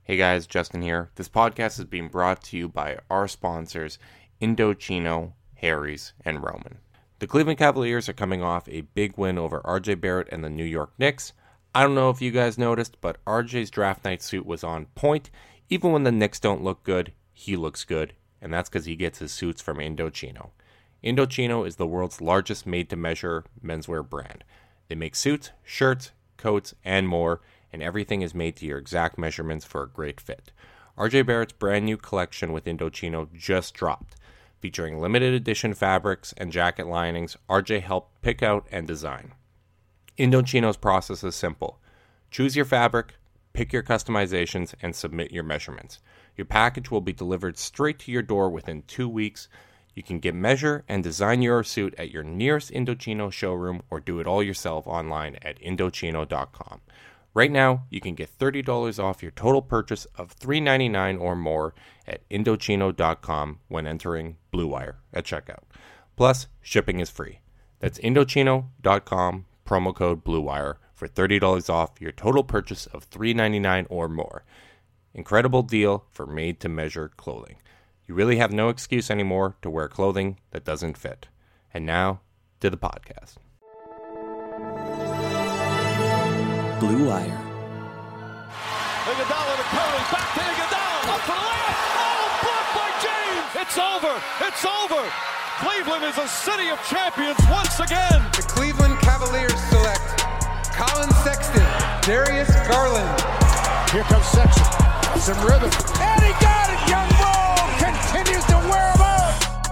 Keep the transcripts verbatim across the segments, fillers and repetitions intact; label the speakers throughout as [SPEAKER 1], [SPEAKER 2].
[SPEAKER 1] Hey guys, Justin here. This podcast is being brought to you by our sponsors, Indochino, Harry's, and Roman. The Cleveland Cavaliers are coming off a big win over R J Barrett and the New York Knicks. I don't know if you guys noticed, but R J's draft night suit was on point. Even when the Knicks don't look good, he looks good, and that's because he gets his suits from Indochino. Indochino is the world's largest made-to-measure menswear brand. They make suits, shirts, coats, and more, and everything is made to your exact measurements for a great fit. R J Barrett's brand new collection with Indochino just dropped. Featuring limited edition fabrics and jacket linings, R J helped pick out and design. Indochino's process is simple. Choose your fabric, pick your customizations, and submit your measurements. Your package will be delivered straight to your door within two weeks. You can get measure and design your suit at your nearest Indochino showroom or do it all yourself online at Indochino dot com. Right now, you can get thirty dollars off your total purchase of three dollars and ninety-nine cents or more at Indochino dot com when entering Blue Wire at checkout. Plus, shipping is free. That's Indochino dot com, promo code BlueWire for thirty dollars off your total purchase of three dollars and ninety-nine cents or more. Incredible deal for made-to-measure clothing. You really have no excuse anymore to wear clothing that doesn't fit. And now, to the podcast.
[SPEAKER 2] Blue Wire.
[SPEAKER 3] Iguodala to Curry, back to Iguodala, up for the layup. Oh, blocked by James. It's over. It's over. Cleveland is a city of champions once again.
[SPEAKER 4] The Cleveland Cavaliers select Colin Sexton, Darius Garland.
[SPEAKER 5] Here comes Sexton. Some rhythm. And he got it. Young Bull continues to wear him out.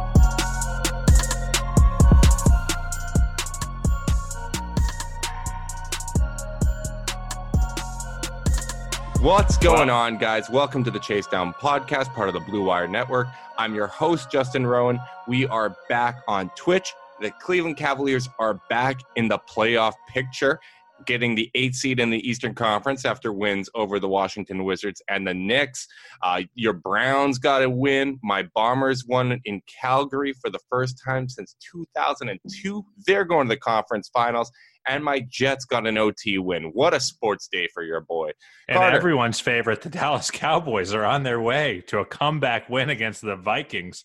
[SPEAKER 1] What's going on, guys? Welcome to the Chase Down Podcast, part of the Blue Wire Network. I'm your host, Justin Rowan. We are back on Twitch. The Cleveland Cavaliers are back in the playoff picture, getting the eighth seed in the Eastern Conference after wins over the Washington Wizards and the Knicks. Uh, your Browns got a win. My Bombers won in Calgary for the first time since two thousand two. They're going to the conference finals. And my Jets got an O T win. What a sports day for your boy.
[SPEAKER 6] And
[SPEAKER 1] Carter.
[SPEAKER 6] Everyone's favorite, the Dallas Cowboys, are on their way to a comeback win against the Vikings.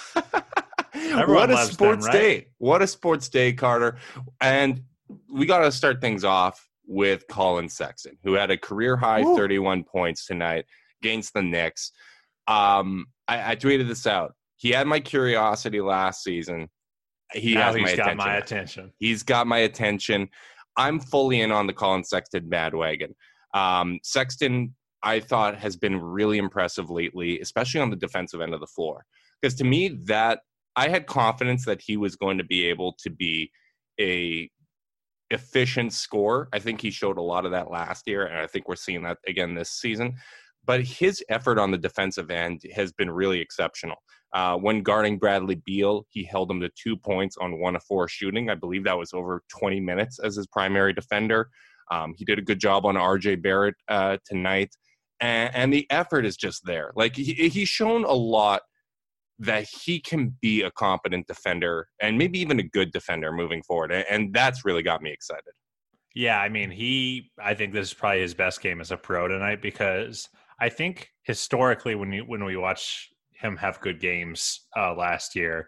[SPEAKER 1] What a sports
[SPEAKER 6] them, right?
[SPEAKER 1] day. What a sports day, Carter. And we got to start things off with Colin Sexton, who had a career-high Ooh. thirty-one points tonight against the Knicks. Um, I, I tweeted this out. He had my curiosity last season. He
[SPEAKER 6] now
[SPEAKER 1] has
[SPEAKER 6] he's
[SPEAKER 1] my
[SPEAKER 6] got
[SPEAKER 1] attention.
[SPEAKER 6] my attention.
[SPEAKER 1] He's got my attention. I'm fully in on the Colin Sexton bandwagon. Um, Sexton, I thought, has been really impressive lately, especially on the defensive end of the floor. Because to me, that I had confidence that he was going to be able to be a efficient scorer. I think he showed a lot of that last year, and I think we're seeing that again this season. But his effort on the defensive end has been really exceptional. Uh, when guarding Bradley Beal, he held him to two points on one of four shooting. I believe that was over twenty minutes as his primary defender. Um, he did a good job on R J Barrett uh, tonight. And, and the effort is just there. Like, he, he's shown a lot that he can be a competent defender and maybe even a good defender moving forward. And, and that's really got me excited.
[SPEAKER 6] Yeah, I mean, he, I think this is probably his best game as a pro tonight, because I think historically when you, when we watch him have good games uh, last year,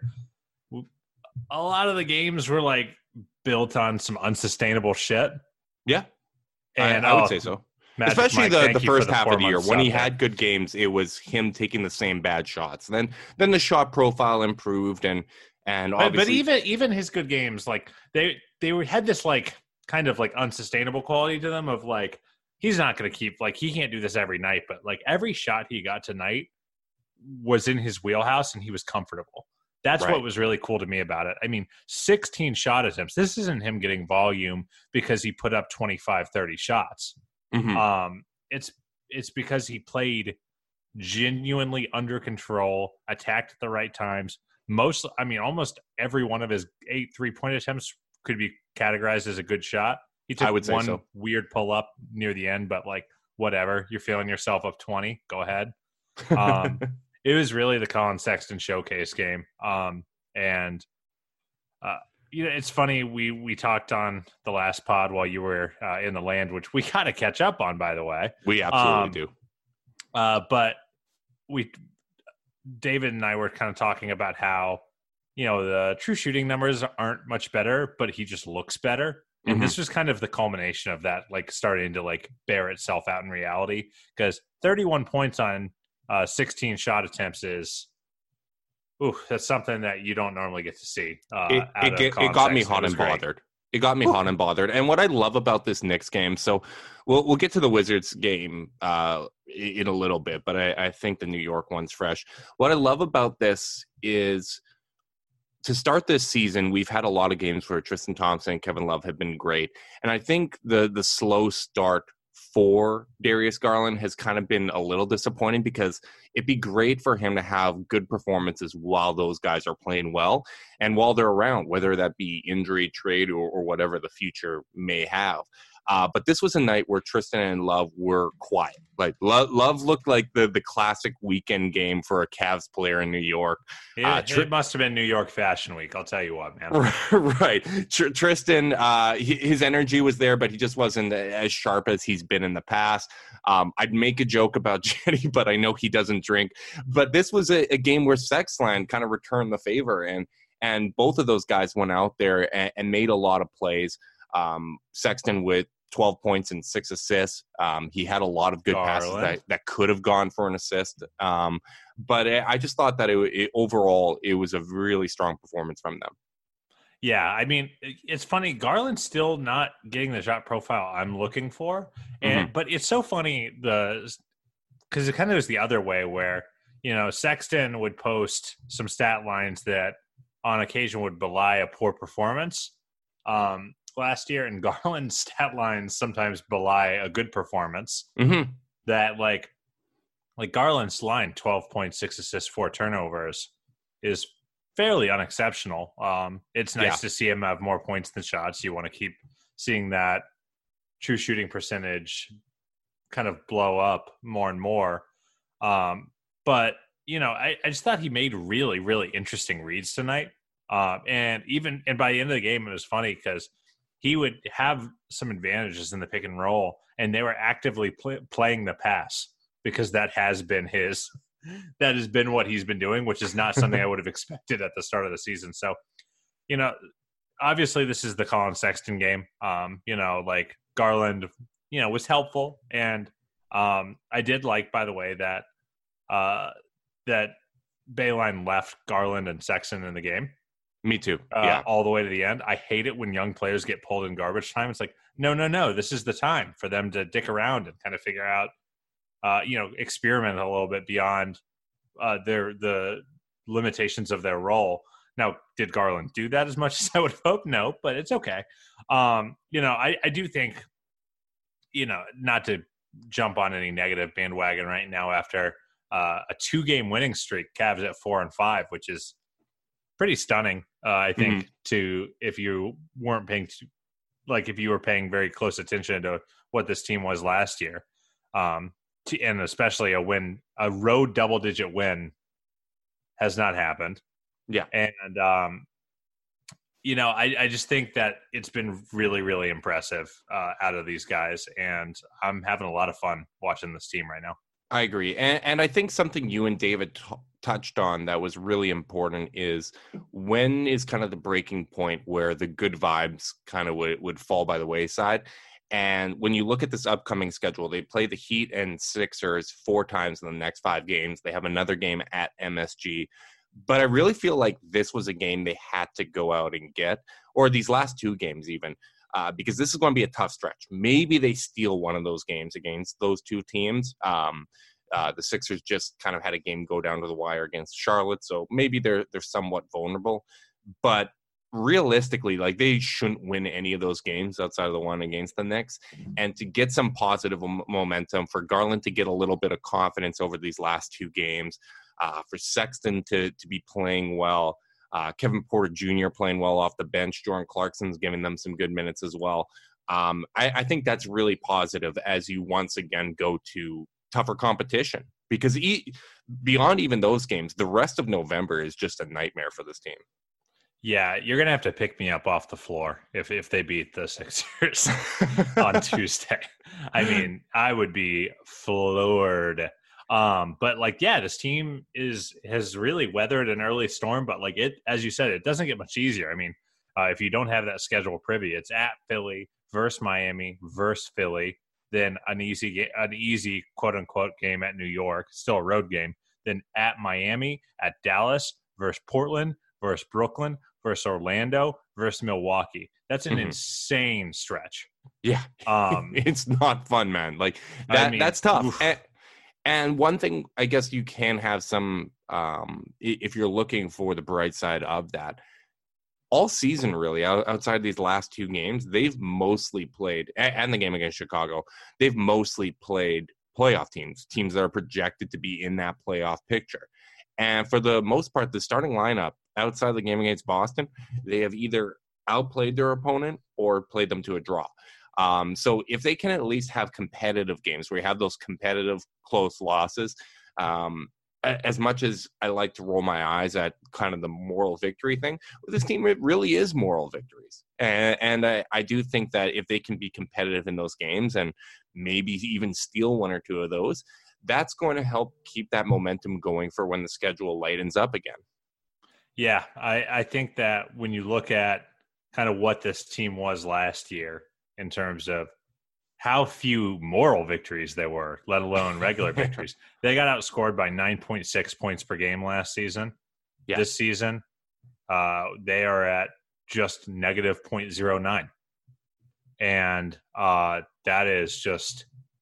[SPEAKER 6] a lot of the games were like built on some unsustainable shit.
[SPEAKER 1] Yeah.
[SPEAKER 6] And
[SPEAKER 1] I, I would
[SPEAKER 6] oh,
[SPEAKER 1] say so.
[SPEAKER 6] Magic
[SPEAKER 1] Especially
[SPEAKER 6] Mike,
[SPEAKER 1] the, the first
[SPEAKER 6] the
[SPEAKER 1] half of the year. When he
[SPEAKER 6] there.
[SPEAKER 1] had good games, it was him taking the same bad shots. Then then the shot profile improved, and and
[SPEAKER 6] but,
[SPEAKER 1] obviously,
[SPEAKER 6] but even even his good games, like they they were, had this like kind of like unsustainable quality to them of like, he's not going to keep, like, he can't do this every night, but like every shot he got tonight was in his wheelhouse and he was comfortable. That's
[SPEAKER 1] right.
[SPEAKER 6] What was really cool to me about it. I mean, sixteen shot attempts. This isn't him getting volume because he put up twenty-five, thirty shots.
[SPEAKER 1] Mm-hmm.
[SPEAKER 6] Um, it's it's because he played genuinely under control, attacked at the right times. Most, I mean, almost every one of his eight three-point attempts could be categorized as a good shot. He took
[SPEAKER 1] I would say
[SPEAKER 6] one
[SPEAKER 1] so.
[SPEAKER 6] weird pull-up near the end, but like, whatever. You're feeling yourself up twenty. Go ahead. Um, it was really the Colin Sexton showcase game. Um, and, uh, you know, it's funny. We, we talked on the last pod while you were uh, in the land, which we got to catch up on, by the way.
[SPEAKER 1] We absolutely
[SPEAKER 6] um,
[SPEAKER 1] do.
[SPEAKER 6] Uh, but we, David and I were kind of talking about how, you know, the true shooting numbers aren't much better, but he just looks better. And mm-hmm. this was kind of the culmination of that, like starting to like bear itself out in reality, because thirty-one points on uh, sixteen shot attempts is, ooh, that's something that you don't normally get to see. Uh,
[SPEAKER 1] it, it, get, it got me hot and great. bothered. It got me hot and bothered. And what I love about this Knicks game, so we'll we'll get to the Wizards game uh, in a little bit, but I, I think the New York one's fresh. What I love about this is, to start this season, we've had a lot of games where Tristan Thompson and Kevin Love have been great. And I think the the slow start for Darius Garland has kind of been a little disappointing, because it'd be great for him to have good performances while those guys are playing well and while they're around, whether that be injury, trade, or, or whatever the future may have. Uh, but this was a night where Tristan and Love were quiet. Like Love, Love looked like the the classic weekend game for a Cavs player in New York.
[SPEAKER 6] It, uh, Tr- it must have been New York Fashion Week. I'll tell you what, man.
[SPEAKER 1] Right. Tr- Tristan, uh, his energy was there, but he just wasn't as sharp as he's been in the past. Um, I'd make a joke about Jetty, but I know he doesn't drink. But this was a, a game where Sexland kind of returned the favor, and and both of those guys went out there and, and made a lot of plays. Um, Sexton with twelve points and six assists. Um, he had a lot of good Garland. passes that, that could have gone for an assist. Um, but I just thought that it, it overall, it was a really strong performance from them.
[SPEAKER 6] Yeah, I mean, it's funny. Garland's still not getting the shot profile I'm looking for. And mm-hmm. But it's so funny the because it kind of was the other way where, you know, Sexton would post some stat lines that on occasion would belie a poor performance. Um last year, and Garland's stat lines sometimes belie a good performance.
[SPEAKER 1] Mm-hmm.
[SPEAKER 6] That like, like Garland's line, twelve point six assists, four turnovers, is fairly unexceptional. Um, it's nice yeah. to see him have more points than shots. You want to keep seeing that true shooting percentage kind of blow up more and more. Um, but, you know, I, I just thought he made really, really interesting reads tonight. Um, and even, and by the end of the game, it was funny because he would have some advantages in the pick and roll, and they were actively pl- playing the pass, because that has been his, that has been what he's been doing, which is not something I would have expected at the start of the season. So, you know, obviously this is the Colin Sexton game. Um, you know, like Garland, you know, was helpful. And um, I did like, by the way, that, uh, that Beilein left Garland and Sexton in the game.
[SPEAKER 1] Me too.
[SPEAKER 6] Uh,
[SPEAKER 1] yeah.
[SPEAKER 6] All the way to the end. I hate it when young players get pulled in garbage time. It's like, no, no, no. This is the time for them to dick around and kind of figure out, uh, you know, experiment a little bit beyond uh, their the limitations of their role. Now, did Garland do that as much as I would hope? No, but it's okay. Um, you know, I, I do think, you know, not to jump on any negative bandwagon right now after uh, a two-game winning streak, Cavs at four and five, which is pretty stunning, uh, I think, mm-hmm. to if you weren't paying, to, like if you were paying very close attention to what this team was last year, um, to, and especially a win, a road double-digit win has not happened.
[SPEAKER 1] Yeah,
[SPEAKER 6] and um, you know, I, I just think that it's been really, really impressive uh, out of these guys, and I'm having a lot of fun watching this team right now.
[SPEAKER 1] I agree. And, and I think something you and David t- touched on that was really important is when is kind of the breaking point where the good vibes kind of would, would fall by the wayside. And when you look at this upcoming schedule, they play the Heat and Sixers four times in the next five games. They have another game at M S G. But I really feel like this was a game they had to go out and get, or these last two games even. Uh, because this is going to be a tough stretch. Maybe they steal one of those games against those two teams. Um, uh, the Sixers just kind of had a game go down to the wire against Charlotte, so maybe they're they're somewhat vulnerable. But realistically, like they shouldn't win any of those games outside of the one against the Knicks. And to get some positive m- momentum, for Garland to get a little bit of confidence over these last two games, uh, for Sexton to to be playing well. Uh, Kevin Porter Junior playing well off the bench. Jordan Clarkson's giving them some good minutes as well. Um, I, I think that's really positive as you once again go to tougher competition, because e- beyond even those games, the rest of November is just a nightmare for this team.
[SPEAKER 6] Yeah, you're going to have to pick me up off the floor if, if they beat the Sixers on Tuesday. I mean, I would be floored. Um, but like, yeah, this team is has really weathered an early storm. But like it, as you said, it doesn't get much easier. I mean, uh, if you don't have that schedule privy, it's at Philly versus Miami versus Philly, then an easy an easy quote unquote game at New York, still a road game. Then at Miami, at Dallas versus Portland versus Brooklyn versus Orlando versus Milwaukee. That's an mm-hmm. insane stretch.
[SPEAKER 1] Yeah,
[SPEAKER 6] um,
[SPEAKER 1] it's not fun, man. Like that. I mean, that's tough. And, and one thing, I guess you can have some, um, if you're looking for the bright side of that, all season really, outside these last two games, they've mostly played, and the game against Chicago, they've mostly played playoff teams, teams that are projected to be in that playoff picture. And for the most part, the starting lineup outside the game against Boston, they have either outplayed their opponent or played them to a draw. Um, so if they can at least have competitive games where you have those competitive close losses, um, as much as I like to roll my eyes at kind of the moral victory thing, with this team, it really is moral victories. And, and I, I do think that if they can be competitive in those games and maybe even steal one or two of those, that's going to help keep that momentum going for when the schedule lightens up again.
[SPEAKER 6] Yeah, I, I think that when you look at kind of what this team was last year in terms of how few moral victories there were, let alone regular victories. They got outscored by nine point six points per game last season. Yeah. This season, uh, they are at just negative zero point zero nine. And uh, that is just,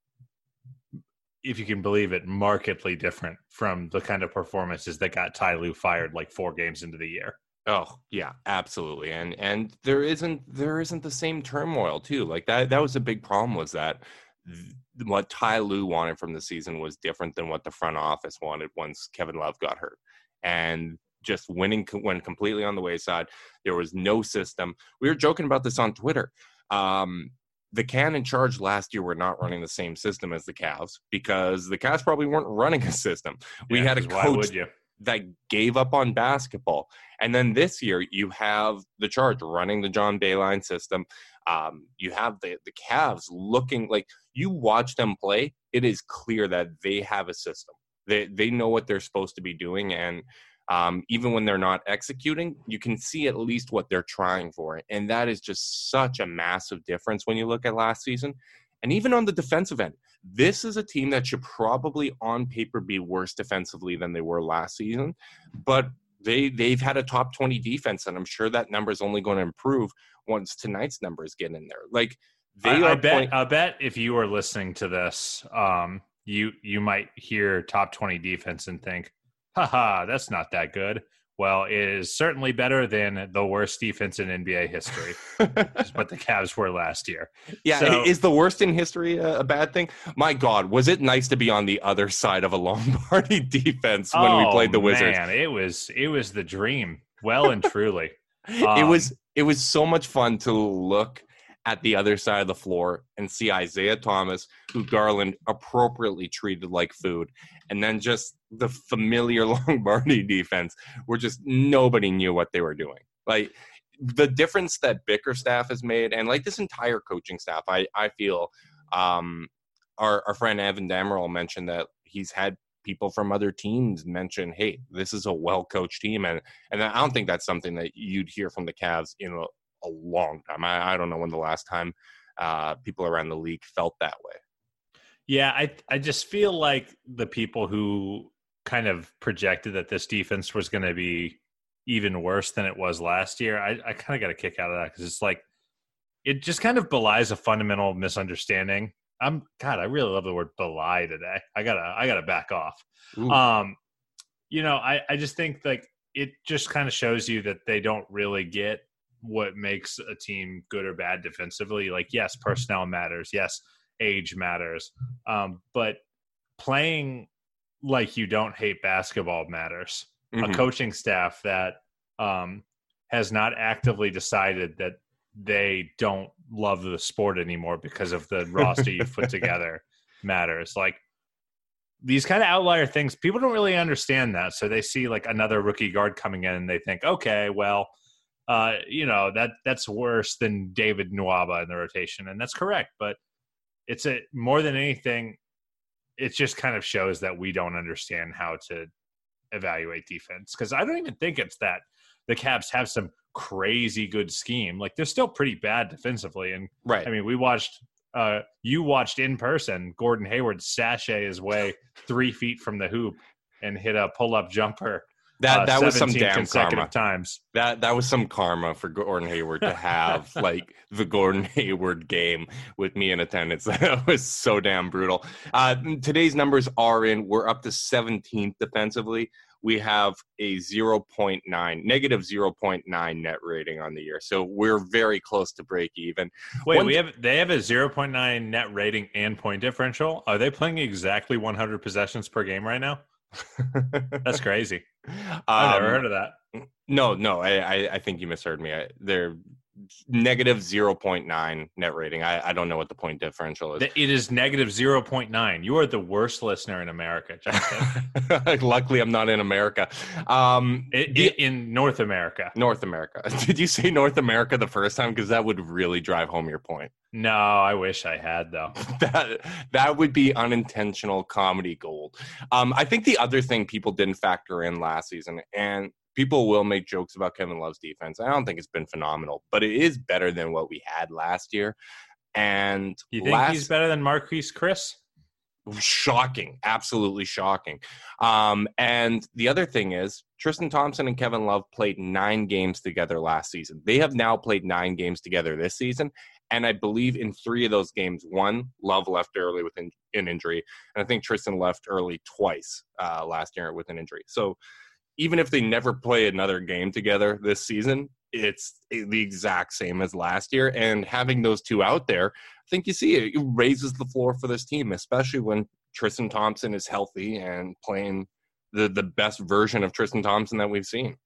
[SPEAKER 6] if you can believe it, markedly different from the kind of performances that got Ty Lue fired like four games into the year.
[SPEAKER 1] Oh yeah, absolutely. And and there isn't there isn't the same turmoil too. Like that that was a big problem, was that th- what Ty Lue wanted from the season was different than what the front office wanted once Kevin Love got hurt. And just winning went completely on the wayside. There was no system. We were joking about this on Twitter. Um, the Can in charge last year were not running the same system as the Cavs, because the Cavs probably weren't running a system. We
[SPEAKER 6] yeah,
[SPEAKER 1] had a coach. Why would you? That gave up on basketball. And then this year you have the Charge running the John Beilein system. Um, you have the, the Cavs looking like, you watch them play, it is clear that they have a system. They they know what they're supposed to be doing. And um, even when they're not executing, you can see at least what they're trying for. And that is just such a massive difference when you look at last season. And even on the defensive end, this is a team that should probably on paper be worse defensively than they were last season. But they, they've had a top twenty defense, and I'm sure that number is only going to improve once tonight's numbers get in there. Like they
[SPEAKER 6] I,
[SPEAKER 1] are
[SPEAKER 6] I bet,
[SPEAKER 1] point-
[SPEAKER 6] I bet if you were listening to this, um, you you might hear top twenty defense and think, haha, that's not that good. Well, it is certainly better than the worst defense in N B A history, is what the Cavs were last year.
[SPEAKER 1] Yeah, so, is the worst in history a, a bad thing? My God, was it nice to be on the other side of a Lombardi defense when
[SPEAKER 6] oh,
[SPEAKER 1] we played the Wizards?
[SPEAKER 6] Man, it was it was the dream, well and truly.
[SPEAKER 1] Um, it was it was so much fun to look at the other side of the floor and see Isaiah Thomas, who Garland appropriately treated like food, and then just the familiar Lombardi defense where just nobody knew what they were doing. Like the difference that Bickerstaff has made, and like this entire coaching staff, I, I feel um, our, our friend Evan Dammerel mentioned that he's had people from other teams mention, hey, this is a well-coached team. And, and I don't think that's something that you'd hear from the Cavs in a, a long time. I, I don't know when the last time uh, people around the league felt that way.
[SPEAKER 6] Yeah, I I just feel like the people who kind of projected that this defense was going to be even worse than it was last year, I, I kind of got a kick out of that, because it's like it just kind of belies a fundamental misunderstanding. I'm God, I really love the word belie today. I gotta I gotta back off. Ooh. Um, you know, I I just think like it just kind of shows you that they don't really get what makes a team good or bad defensively. Like, yes, personnel matters. Yes, age matters. Um, but playing like you don't hate basketball matters. Mm-hmm. A coaching staff that um, has not actively decided that they don't love the sport anymore because of the roster you've put together matters. Like these kind of outlier things, people don't really understand that. So they see like another rookie guard coming in and they think, okay, well, uh, you know, that that's worse than David Nwaba in the rotation. And that's correct. But it's a more than anything, it just kind of shows that we don't understand how to evaluate defense. Because I don't even think it's that the Cavs have some crazy good scheme. Like, they're still pretty bad defensively. And
[SPEAKER 1] right.
[SPEAKER 6] I mean, we watched uh, you watched in person Gordon Hayward sashay his way three feet from the hoop and hit a pull-up jumper.
[SPEAKER 1] That
[SPEAKER 6] uh,
[SPEAKER 1] that was some damn
[SPEAKER 6] consecutive
[SPEAKER 1] karma.
[SPEAKER 6] times.
[SPEAKER 1] That that was some karma for Gordon Hayward to have like the Gordon Hayward game with me in attendance. That was so damn brutal. Uh, today's numbers are in. We're up to seventeenth defensively. We have a zero point nine, negative zero point nine net rating on the year. So we're very close to break even.
[SPEAKER 6] Wait,
[SPEAKER 1] One,
[SPEAKER 6] we have they have a zero point nine net rating and point differential. Are they playing exactly one hundred possessions per game right now? That's crazy. I've never
[SPEAKER 1] um,
[SPEAKER 6] heard of that.
[SPEAKER 1] No, no, I, I, I think you misheard me. I, they're negative zero point nine net rating. I, I don't know what the point differential is.
[SPEAKER 6] It is negative zero point nine. You are the worst listener in America, Justin.
[SPEAKER 1] Luckily, I'm not in America. Um,
[SPEAKER 6] it,
[SPEAKER 1] the,
[SPEAKER 6] it, in North America.
[SPEAKER 1] North America. Did you say North America the first time? Because that would really drive home your point.
[SPEAKER 6] No, I wish I had, though.
[SPEAKER 1] that that would be unintentional comedy gold. Um, I think the other thing people didn't factor in last season, and people will make jokes about Kevin Love's defense. I don't think it's been phenomenal, but it is better than what we had last year. And
[SPEAKER 6] you think
[SPEAKER 1] last,
[SPEAKER 6] he's better than Marquise Chris?
[SPEAKER 1] Shocking. Absolutely shocking. Um, and the other thing is Tristan Thompson and Kevin Love played nine games together last season. They have now played nine games together this season. And I believe in three of those games, one, Love left early with in, an injury. And I think Tristan left early twice uh, last year with an injury. So even if they never play another game together this season, it's the exact same as last year. And having those two out there, I think you see it, it raises the floor for this team, especially when Tristan Thompson is healthy and playing the, the best version of Tristan Thompson that we've seen.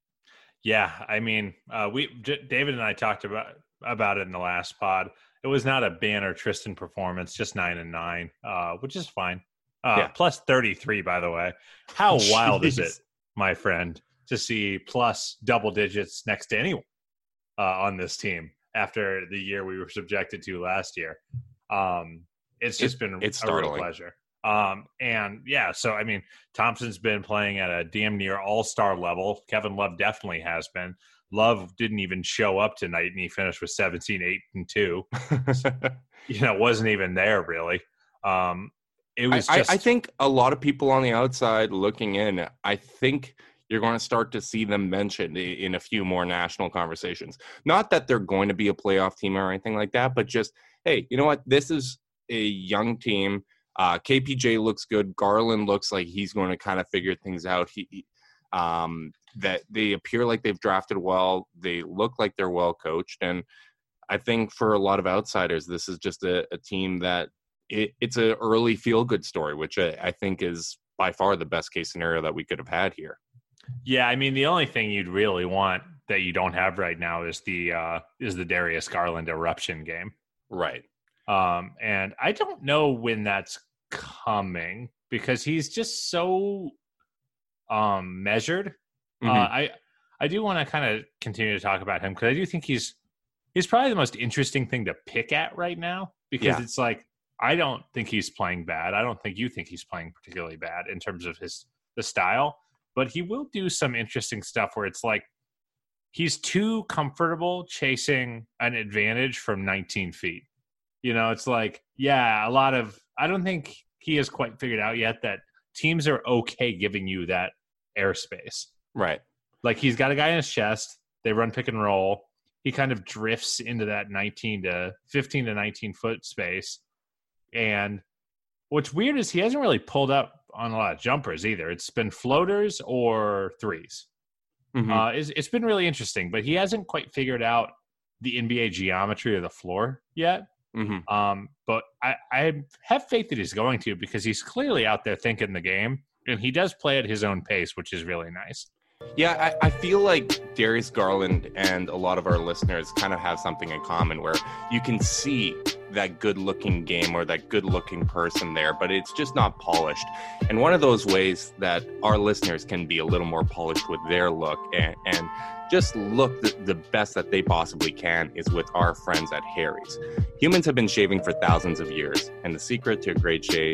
[SPEAKER 6] Yeah, I mean, uh, we J- David and I talked about about it in the last pod. It was not a banner Tristan performance, just nine and nine, uh, which is fine. Uh,
[SPEAKER 1] yeah.
[SPEAKER 6] Plus thirty-three, by the way. How wild is it, my friend, to see plus double digits next to anyone uh, on this team after the year we were subjected to last year? Um, it's just
[SPEAKER 1] it,
[SPEAKER 6] been
[SPEAKER 1] it's
[SPEAKER 6] a real
[SPEAKER 1] startling.
[SPEAKER 6] pleasure. Um, and yeah, so I mean, Thompson's been playing at a damn near all-star level. Kevin Love definitely has been. Love didn't even show up tonight, and he finished with seventeen, eight, and two. You know, wasn't even there really. Um, it was.
[SPEAKER 1] I,
[SPEAKER 6] just...
[SPEAKER 1] I, I think a lot of people on the outside looking in, I think you're going to start to see them mentioned in a few more national conversations. Not that they're going to be a playoff team or anything like that, but just, hey, you know what? This is a young team. Uh, K P J looks good. Garland looks like he's going to kind of figure things out. He, he um, that they appear like they've drafted well. They look like they're well coached. And I think for a lot of outsiders, this is just a, a team that it, it's an early feel-good story, which I, I think is by far the best case scenario that we could have had here.
[SPEAKER 6] Yeah, I mean, the only thing you'd really want that you don't have right now is the uh, is the Darius Garland eruption game.
[SPEAKER 1] Right.
[SPEAKER 6] Um, and I don't know when that's coming because he's just so um, measured.
[SPEAKER 1] Mm-hmm.
[SPEAKER 6] Uh, I I do want to kind of continue to talk about him because I do think he's he's probably the most interesting thing to pick at right now because
[SPEAKER 1] Yeah.
[SPEAKER 6] it's like I don't think he's playing bad. I don't think you think he's playing particularly bad in terms of his the style, but he will do some interesting stuff where it's like he's too comfortable chasing an advantage from nineteen feet. You know, it's like, yeah, a lot of – I don't think he has quite figured out yet that teams are okay giving you that airspace.
[SPEAKER 1] Right.
[SPEAKER 6] Like he's got a guy in his chest. They run pick and roll. He kind of drifts into that nineteen to fifteen to nineteen foot space. And what's weird is he hasn't really pulled up on a lot of jumpers either. It's been floaters or threes.
[SPEAKER 1] Mm-hmm.
[SPEAKER 6] Uh, it's, it's been really interesting, but he hasn't quite figured out the N B A geometry of the floor yet.
[SPEAKER 1] Mm-hmm.
[SPEAKER 6] Um, but I, I have faith that he's going to because he's clearly out there thinking the game, and he does play at his own pace, which is really nice.
[SPEAKER 1] Yeah, I, I feel like Darius Garland and a lot of our listeners kind of have something in common where you can see that good-looking game or that good-looking person there, but it's just not polished. And one of those ways that our listeners can be a little more polished with their look and, and just look the, the best that they possibly can is with our friends at Harry's. Humans have been shaving for thousands of years, and the secret to a great shave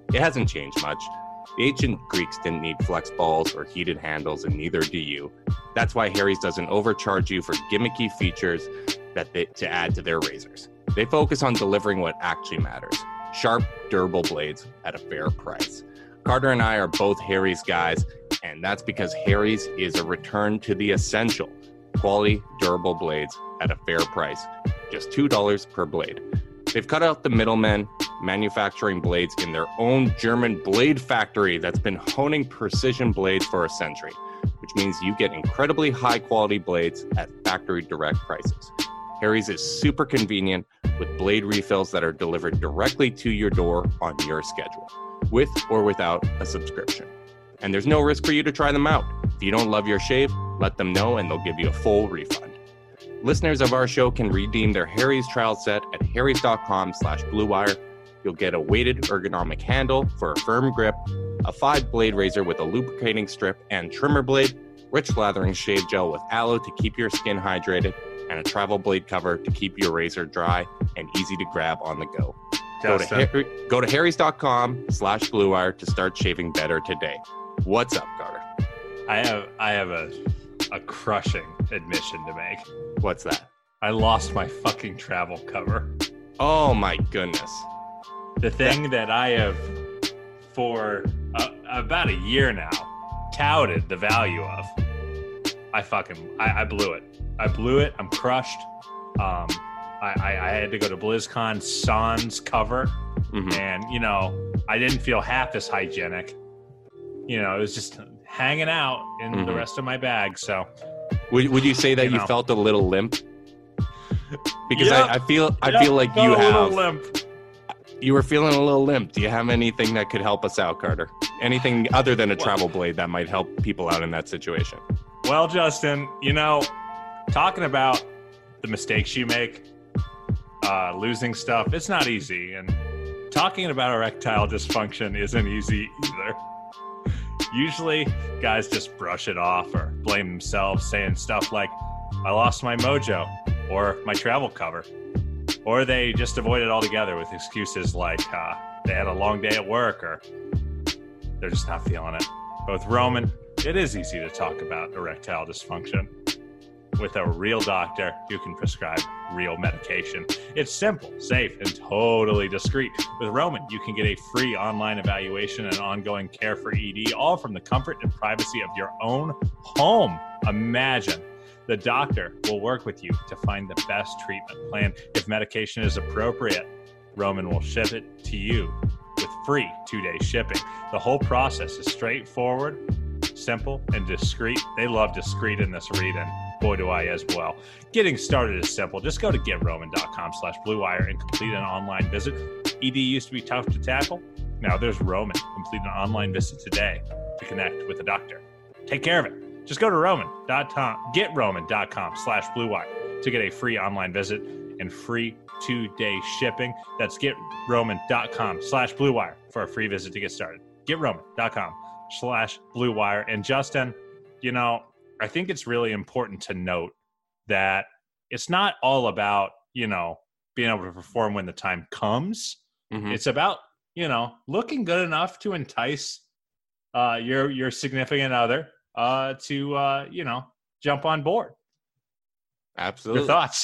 [SPEAKER 1] It hasn't changed much. The ancient Greeks didn't need flex balls or heated handles, and neither do you. That's why Harry's doesn't overcharge you for gimmicky features that they, to add to their razors. They focus on delivering what actually matters: sharp, durable blades at a fair price. Carter and I are both Harry's guys, and that's because Harry's is a return to the essential: quality, durable blades at a fair price. Just two dollars per blade. They've cut out the middlemen, manufacturing blades in their own German blade factory that's been honing precision blades for a century, which means you get incredibly high-quality blades at factory direct prices. Harry's is super convenient with blade refills that are delivered directly to your door on your schedule, with or without a subscription. And there's no risk for you to try them out. If you don't love your shave, let them know and they'll give you a full refund. Listeners of our show can redeem their Harry's trial set at harrys.com slash bluewire. You'll get a weighted ergonomic handle for a firm grip, a five-blade razor with a lubricating strip and trimmer blade, rich lathering shave gel with aloe to keep your skin hydrated, and a travel blade cover to keep your razor dry and easy to grab on the go. Go to, Harry, go to harrys.com slash bluewire to start shaving better today. What's up, Carter?
[SPEAKER 6] I have I have a a crushing admission to make.
[SPEAKER 1] What's that?
[SPEAKER 6] I lost my fucking travel cover.
[SPEAKER 1] Oh my goodness.
[SPEAKER 6] The thing that, that I have for uh, about a year now touted the value of. I fucking I, I blew it. I blew it. I'm crushed. Um, I, I, I had to go to BlizzCon sans cover, mm-hmm. and you know I didn't feel half as hygienic. You know, it was just hanging out in mm-hmm. the rest of my bag. So,
[SPEAKER 1] would would you say that you, you know. felt a little limp? Because
[SPEAKER 6] yep.
[SPEAKER 1] I, I feel I
[SPEAKER 6] yep.
[SPEAKER 1] feel like
[SPEAKER 6] felt
[SPEAKER 1] you
[SPEAKER 6] a
[SPEAKER 1] have.
[SPEAKER 6] Limp.
[SPEAKER 1] You were feeling a little limp. Do you have anything that could help us out, Carter? Anything other than a travel blade that might help people out in that situation?
[SPEAKER 6] Well, Justin, you know, talking about the mistakes you make, uh, losing stuff, it's not easy. And talking about erectile dysfunction isn't easy either. Usually, guys just brush it off or blame themselves, saying stuff like, I lost my mojo, or my travel cover. Or they just avoid it altogether with excuses like uh, they had a long day at work, or they're just not feeling it. But with Roman, it is easy to talk about erectile dysfunction. With a real doctor, you can prescribe real medication. It's simple, safe, and totally discreet. With Roman, you can get a free online evaluation and ongoing care for E D, all from the comfort and privacy of your own home. Imagine. The doctor will work with you to find the best treatment plan. If medication is appropriate, Roman will ship it to you with free two-day shipping. The whole process is straightforward, simple, and discreet. They love discreet in this read, and boy, do I as well. Getting started is simple. Just go to getroman.com slash bluewire and complete an online visit. E D used to be tough to tackle. Now there's Roman. Complete an online visit today to connect with a doctor. Take care of it. Just go to roman.com, getroman.com slash bluewire to get a free online visit and free two-day shipping. That's getroman.com slash bluewire for a free visit to get started. Getroman.com slash bluewire. And Justin, you know, I think it's really important to note that it's not all about, you know, being able to perform when the time comes. Mm-hmm. It's about, you know, looking good enough to entice uh, your your significant other uh, to, uh, you know, jump on board.
[SPEAKER 1] Absolutely.
[SPEAKER 6] Your thoughts?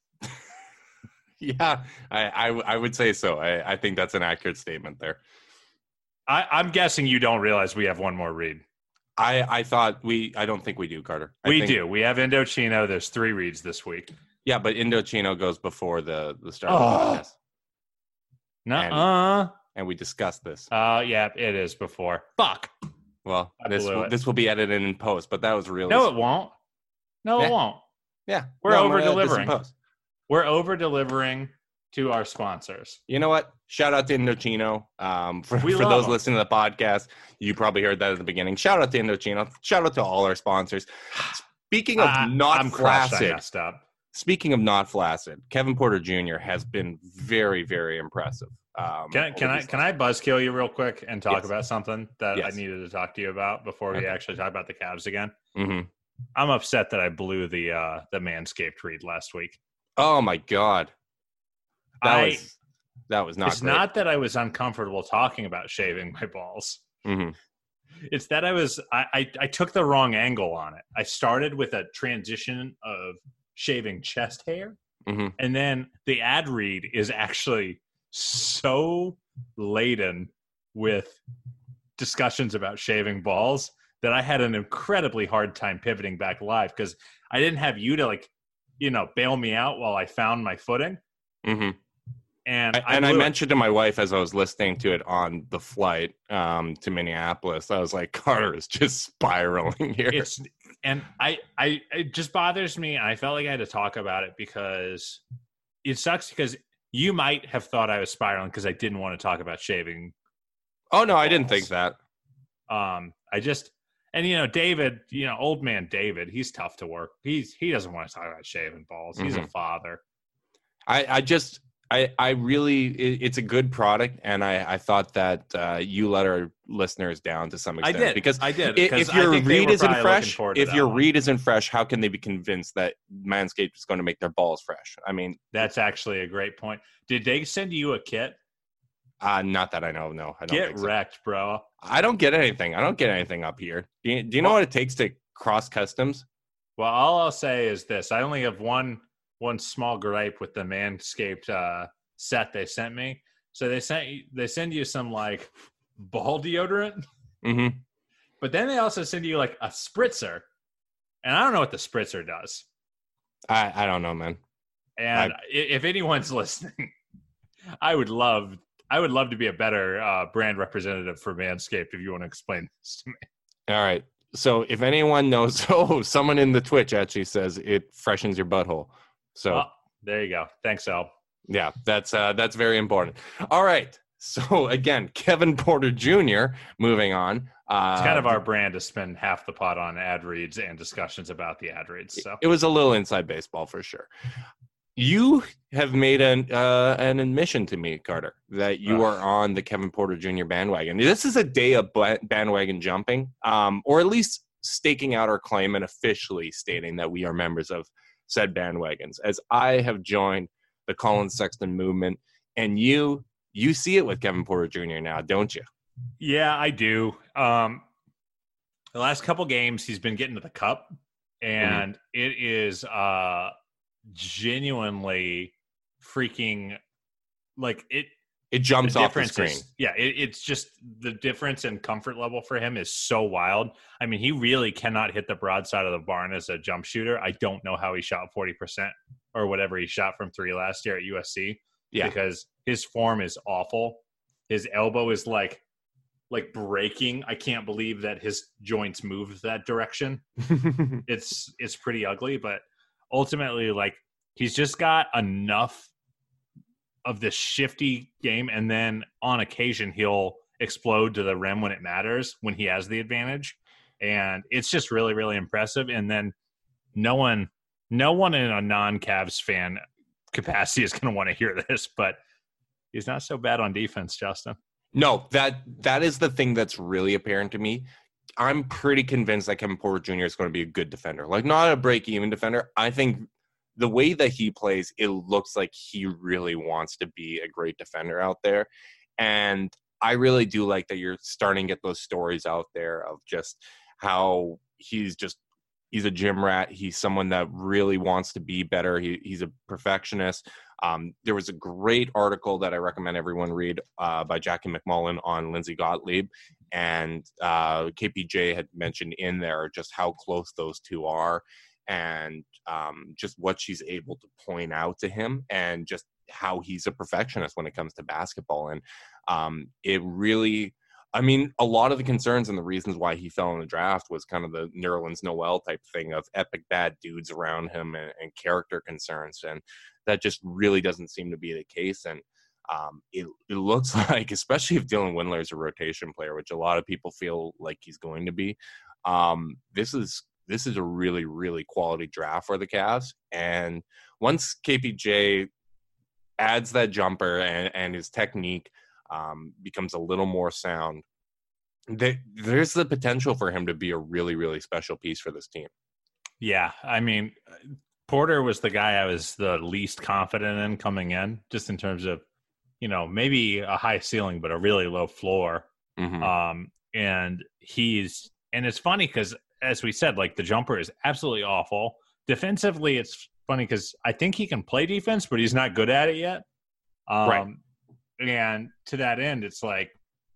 [SPEAKER 1] yeah, I, I I would say so. I, I think that's an accurate statement there.
[SPEAKER 6] I, I'm guessing you don't realize we have one more read.
[SPEAKER 1] I, I thought we – I don't think we do, Carter. I
[SPEAKER 6] we
[SPEAKER 1] think,
[SPEAKER 6] do. We have Indochino. There's three reads this week.
[SPEAKER 1] Yeah, but Indochino goes before the, the start
[SPEAKER 6] oh.
[SPEAKER 1] of the podcast.
[SPEAKER 6] Nuh-uh.
[SPEAKER 1] And, and we discussed this.
[SPEAKER 6] Oh, uh, yeah, it is before. Fuck.
[SPEAKER 1] Well, this will, this will be edited in post, but that was really –
[SPEAKER 6] No, it won't. No,
[SPEAKER 1] yeah.
[SPEAKER 6] it won't.
[SPEAKER 1] Yeah.
[SPEAKER 6] We're
[SPEAKER 1] no,
[SPEAKER 6] over-delivering. We're over-delivering to our sponsors.
[SPEAKER 1] You know what? Shout out to Indochino. Um, for
[SPEAKER 6] we
[SPEAKER 1] for those
[SPEAKER 6] them.
[SPEAKER 1] listening to the podcast, you probably heard that at the beginning. Shout out to Indochino. Shout out to all our sponsors. Speaking of uh, not
[SPEAKER 6] I'm
[SPEAKER 1] flaccid,
[SPEAKER 6] I messed up.
[SPEAKER 1] Speaking of not flaccid, Kevin Porter Junior has been very, very impressive. Um,
[SPEAKER 6] can can I can I buzzkill you real quick and talk
[SPEAKER 1] yes.
[SPEAKER 6] about something that
[SPEAKER 1] yes.
[SPEAKER 6] I needed to talk to you about before we
[SPEAKER 1] okay.
[SPEAKER 6] actually talk about the Cavs again?
[SPEAKER 1] Mm-hmm.
[SPEAKER 6] I'm upset that I blew the uh, the Manscaped read last week.
[SPEAKER 1] Oh my god, that
[SPEAKER 6] I
[SPEAKER 1] was That was not
[SPEAKER 6] It's
[SPEAKER 1] great.
[SPEAKER 6] not that I was uncomfortable talking about shaving my balls.
[SPEAKER 1] Mm-hmm.
[SPEAKER 6] It's that I was I, I I took the wrong angle on it. I started with a transition of shaving chest hair,
[SPEAKER 1] Mm-hmm.
[SPEAKER 6] and then the ad read is actually so laden with discussions about shaving balls that I had an incredibly hard time pivoting back live because I didn't have you to like, you know, bail me out while I found my footing.
[SPEAKER 1] Mm-hmm.
[SPEAKER 6] And
[SPEAKER 1] I,
[SPEAKER 6] I,
[SPEAKER 1] and I
[SPEAKER 6] blew it.
[SPEAKER 1] mentioned to my wife as I was listening to it on the flight um, to Minneapolis, I was like, Carter is just spiraling here.
[SPEAKER 6] It's and I, I it just bothers me. I felt like I had to talk about it because it sucks because you might have thought I was spiraling because I didn't want to talk about shaving.
[SPEAKER 1] Oh, no, I didn't
[SPEAKER 6] balls.
[SPEAKER 1] think that.
[SPEAKER 6] Um, I just and you know, David, you know, old man David, he's tough to work. He's he doesn't want to talk about shaving balls. He's
[SPEAKER 1] Mm-hmm.
[SPEAKER 6] a father.
[SPEAKER 1] I, I just, I, I really, it, it's a good product, and I, I thought that uh, you let our listeners down to some
[SPEAKER 6] I
[SPEAKER 1] extent
[SPEAKER 6] did
[SPEAKER 1] because
[SPEAKER 6] I did
[SPEAKER 1] i-
[SPEAKER 6] because
[SPEAKER 1] if
[SPEAKER 6] I
[SPEAKER 1] your
[SPEAKER 6] think they
[SPEAKER 1] read
[SPEAKER 6] were
[SPEAKER 1] isn't
[SPEAKER 6] probably looking
[SPEAKER 1] fresh,
[SPEAKER 6] forward to
[SPEAKER 1] if
[SPEAKER 6] that
[SPEAKER 1] your
[SPEAKER 6] one.
[SPEAKER 1] read isn't fresh, how can they be convinced that Manscaped is going to make their balls fresh? I mean,
[SPEAKER 6] That's actually a great point. Did they send you a kit?
[SPEAKER 1] uh, not that I know. No, I don't
[SPEAKER 6] Get
[SPEAKER 1] think so.
[SPEAKER 6] wrecked, bro.
[SPEAKER 1] I don't get anything. I don't get anything up here. Do you, do you know
[SPEAKER 6] Well-
[SPEAKER 1] what it takes to cross customs?
[SPEAKER 6] Well, all I'll say is this: I only have one one small gripe with the Manscaped uh, set they sent me. So they sent you, they send you some like ball deodorant,
[SPEAKER 1] Mm-hmm.
[SPEAKER 6] but then they also send you like a spritzer, and I don't know what the spritzer does.
[SPEAKER 1] I, I don't know, man.
[SPEAKER 6] And I, if anyone's listening, I would love I would love to be a better uh, brand representative for Manscaped if you want to explain this to me.
[SPEAKER 1] All right. So if anyone knows, oh, someone in the Twitch actually says it freshens your butthole. So
[SPEAKER 6] Oh, there you go. Thanks, Al.
[SPEAKER 1] yeah, that's uh, that's very important. All right. So again, Kevin Porter Junior Moving on. Uh,
[SPEAKER 6] It's kind of our brand to spend half the pot on ad reads and discussions about the ad reads. So
[SPEAKER 1] It was a little inside baseball for sure. You have made an uh, an admission to me, Carter, that you
[SPEAKER 6] Ugh.
[SPEAKER 1] are on the Kevin Porter Junior bandwagon. This is a day of ba- bandwagon jumping, um, or at least staking out our claim and officially stating that we are members of said bandwagons. As I have joined the Colin Sexton movement, and you you see it with Kevin Porter Junior now, don't you?
[SPEAKER 6] yeah, I do. Um, the last couple games, he's been getting to the cup, and it is uh, genuinely freaking like it.
[SPEAKER 1] It jumps
[SPEAKER 6] the
[SPEAKER 1] off the
[SPEAKER 6] difference
[SPEAKER 1] screen.
[SPEAKER 6] is- yeah, it, it's just the difference in comfort level for him is so wild. I mean, he really cannot hit the broadside of the barn as a jump shooter. I don't know how he shot forty percent or whatever he shot from three last year at U S C.
[SPEAKER 1] Yeah.
[SPEAKER 6] Because his form is awful. His elbow is like like breaking. I can't believe that his joints moved that direction. It's it's pretty ugly, but ultimately, like, he's just got enough of this shifty game, and then on occasion he'll explode to the rim when it matters, when he has the advantage, and it's just really, really impressive. And then no one, no one in a non-Cavs fan capacity is going to want to hear this, but he's not so bad on defense, Justin.
[SPEAKER 1] No, that that is the thing that's really apparent to me. I'm pretty convinced that Kevin Porter Junior is going to be a good defender. Like, not a break-even defender. I think the way that he plays, it looks like he really wants to be a great defender out there. And I really do like that you're starting to get those stories out there of just how he's just he's a gym rat. He's someone that really wants to be better. He, he's a perfectionist. Um, there was a great article that I recommend everyone read uh, by Jackie McMullen on Lindsey Gottlieb. And uh, K P J had mentioned in there just how close those two are, and um, just what she's able to point out to him, and just how he's a perfectionist when it comes to basketball. And um, it really, I mean, a lot of the concerns and the reasons why he fell in the draft was kind of the Nerlens Noel type thing of epic bad dudes around him and, and character concerns. And that just really doesn't seem to be the case. And um, it, it looks like, especially if Dylan Windler is a rotation player, which a lot of people feel like he's going to be, um, this is this is a really, really quality draft for the Cavs. And once K P J adds that jumper and, and his technique um, becomes a little more sound, there, there's the potential for him to be a really, really special piece for this team.
[SPEAKER 6] Yeah, I mean, Porter was the guy I was the least confident in coming in, just in terms of you know, maybe a high ceiling, but a really low floor.
[SPEAKER 1] Mm-hmm.
[SPEAKER 6] Um, and he's, and it's funny because, as we said, like the jumper is absolutely awful. Defensively, it's funny because I think he can play defense, but he's not good at it yet. Um,
[SPEAKER 1] Right.
[SPEAKER 6] And to that end, it's like,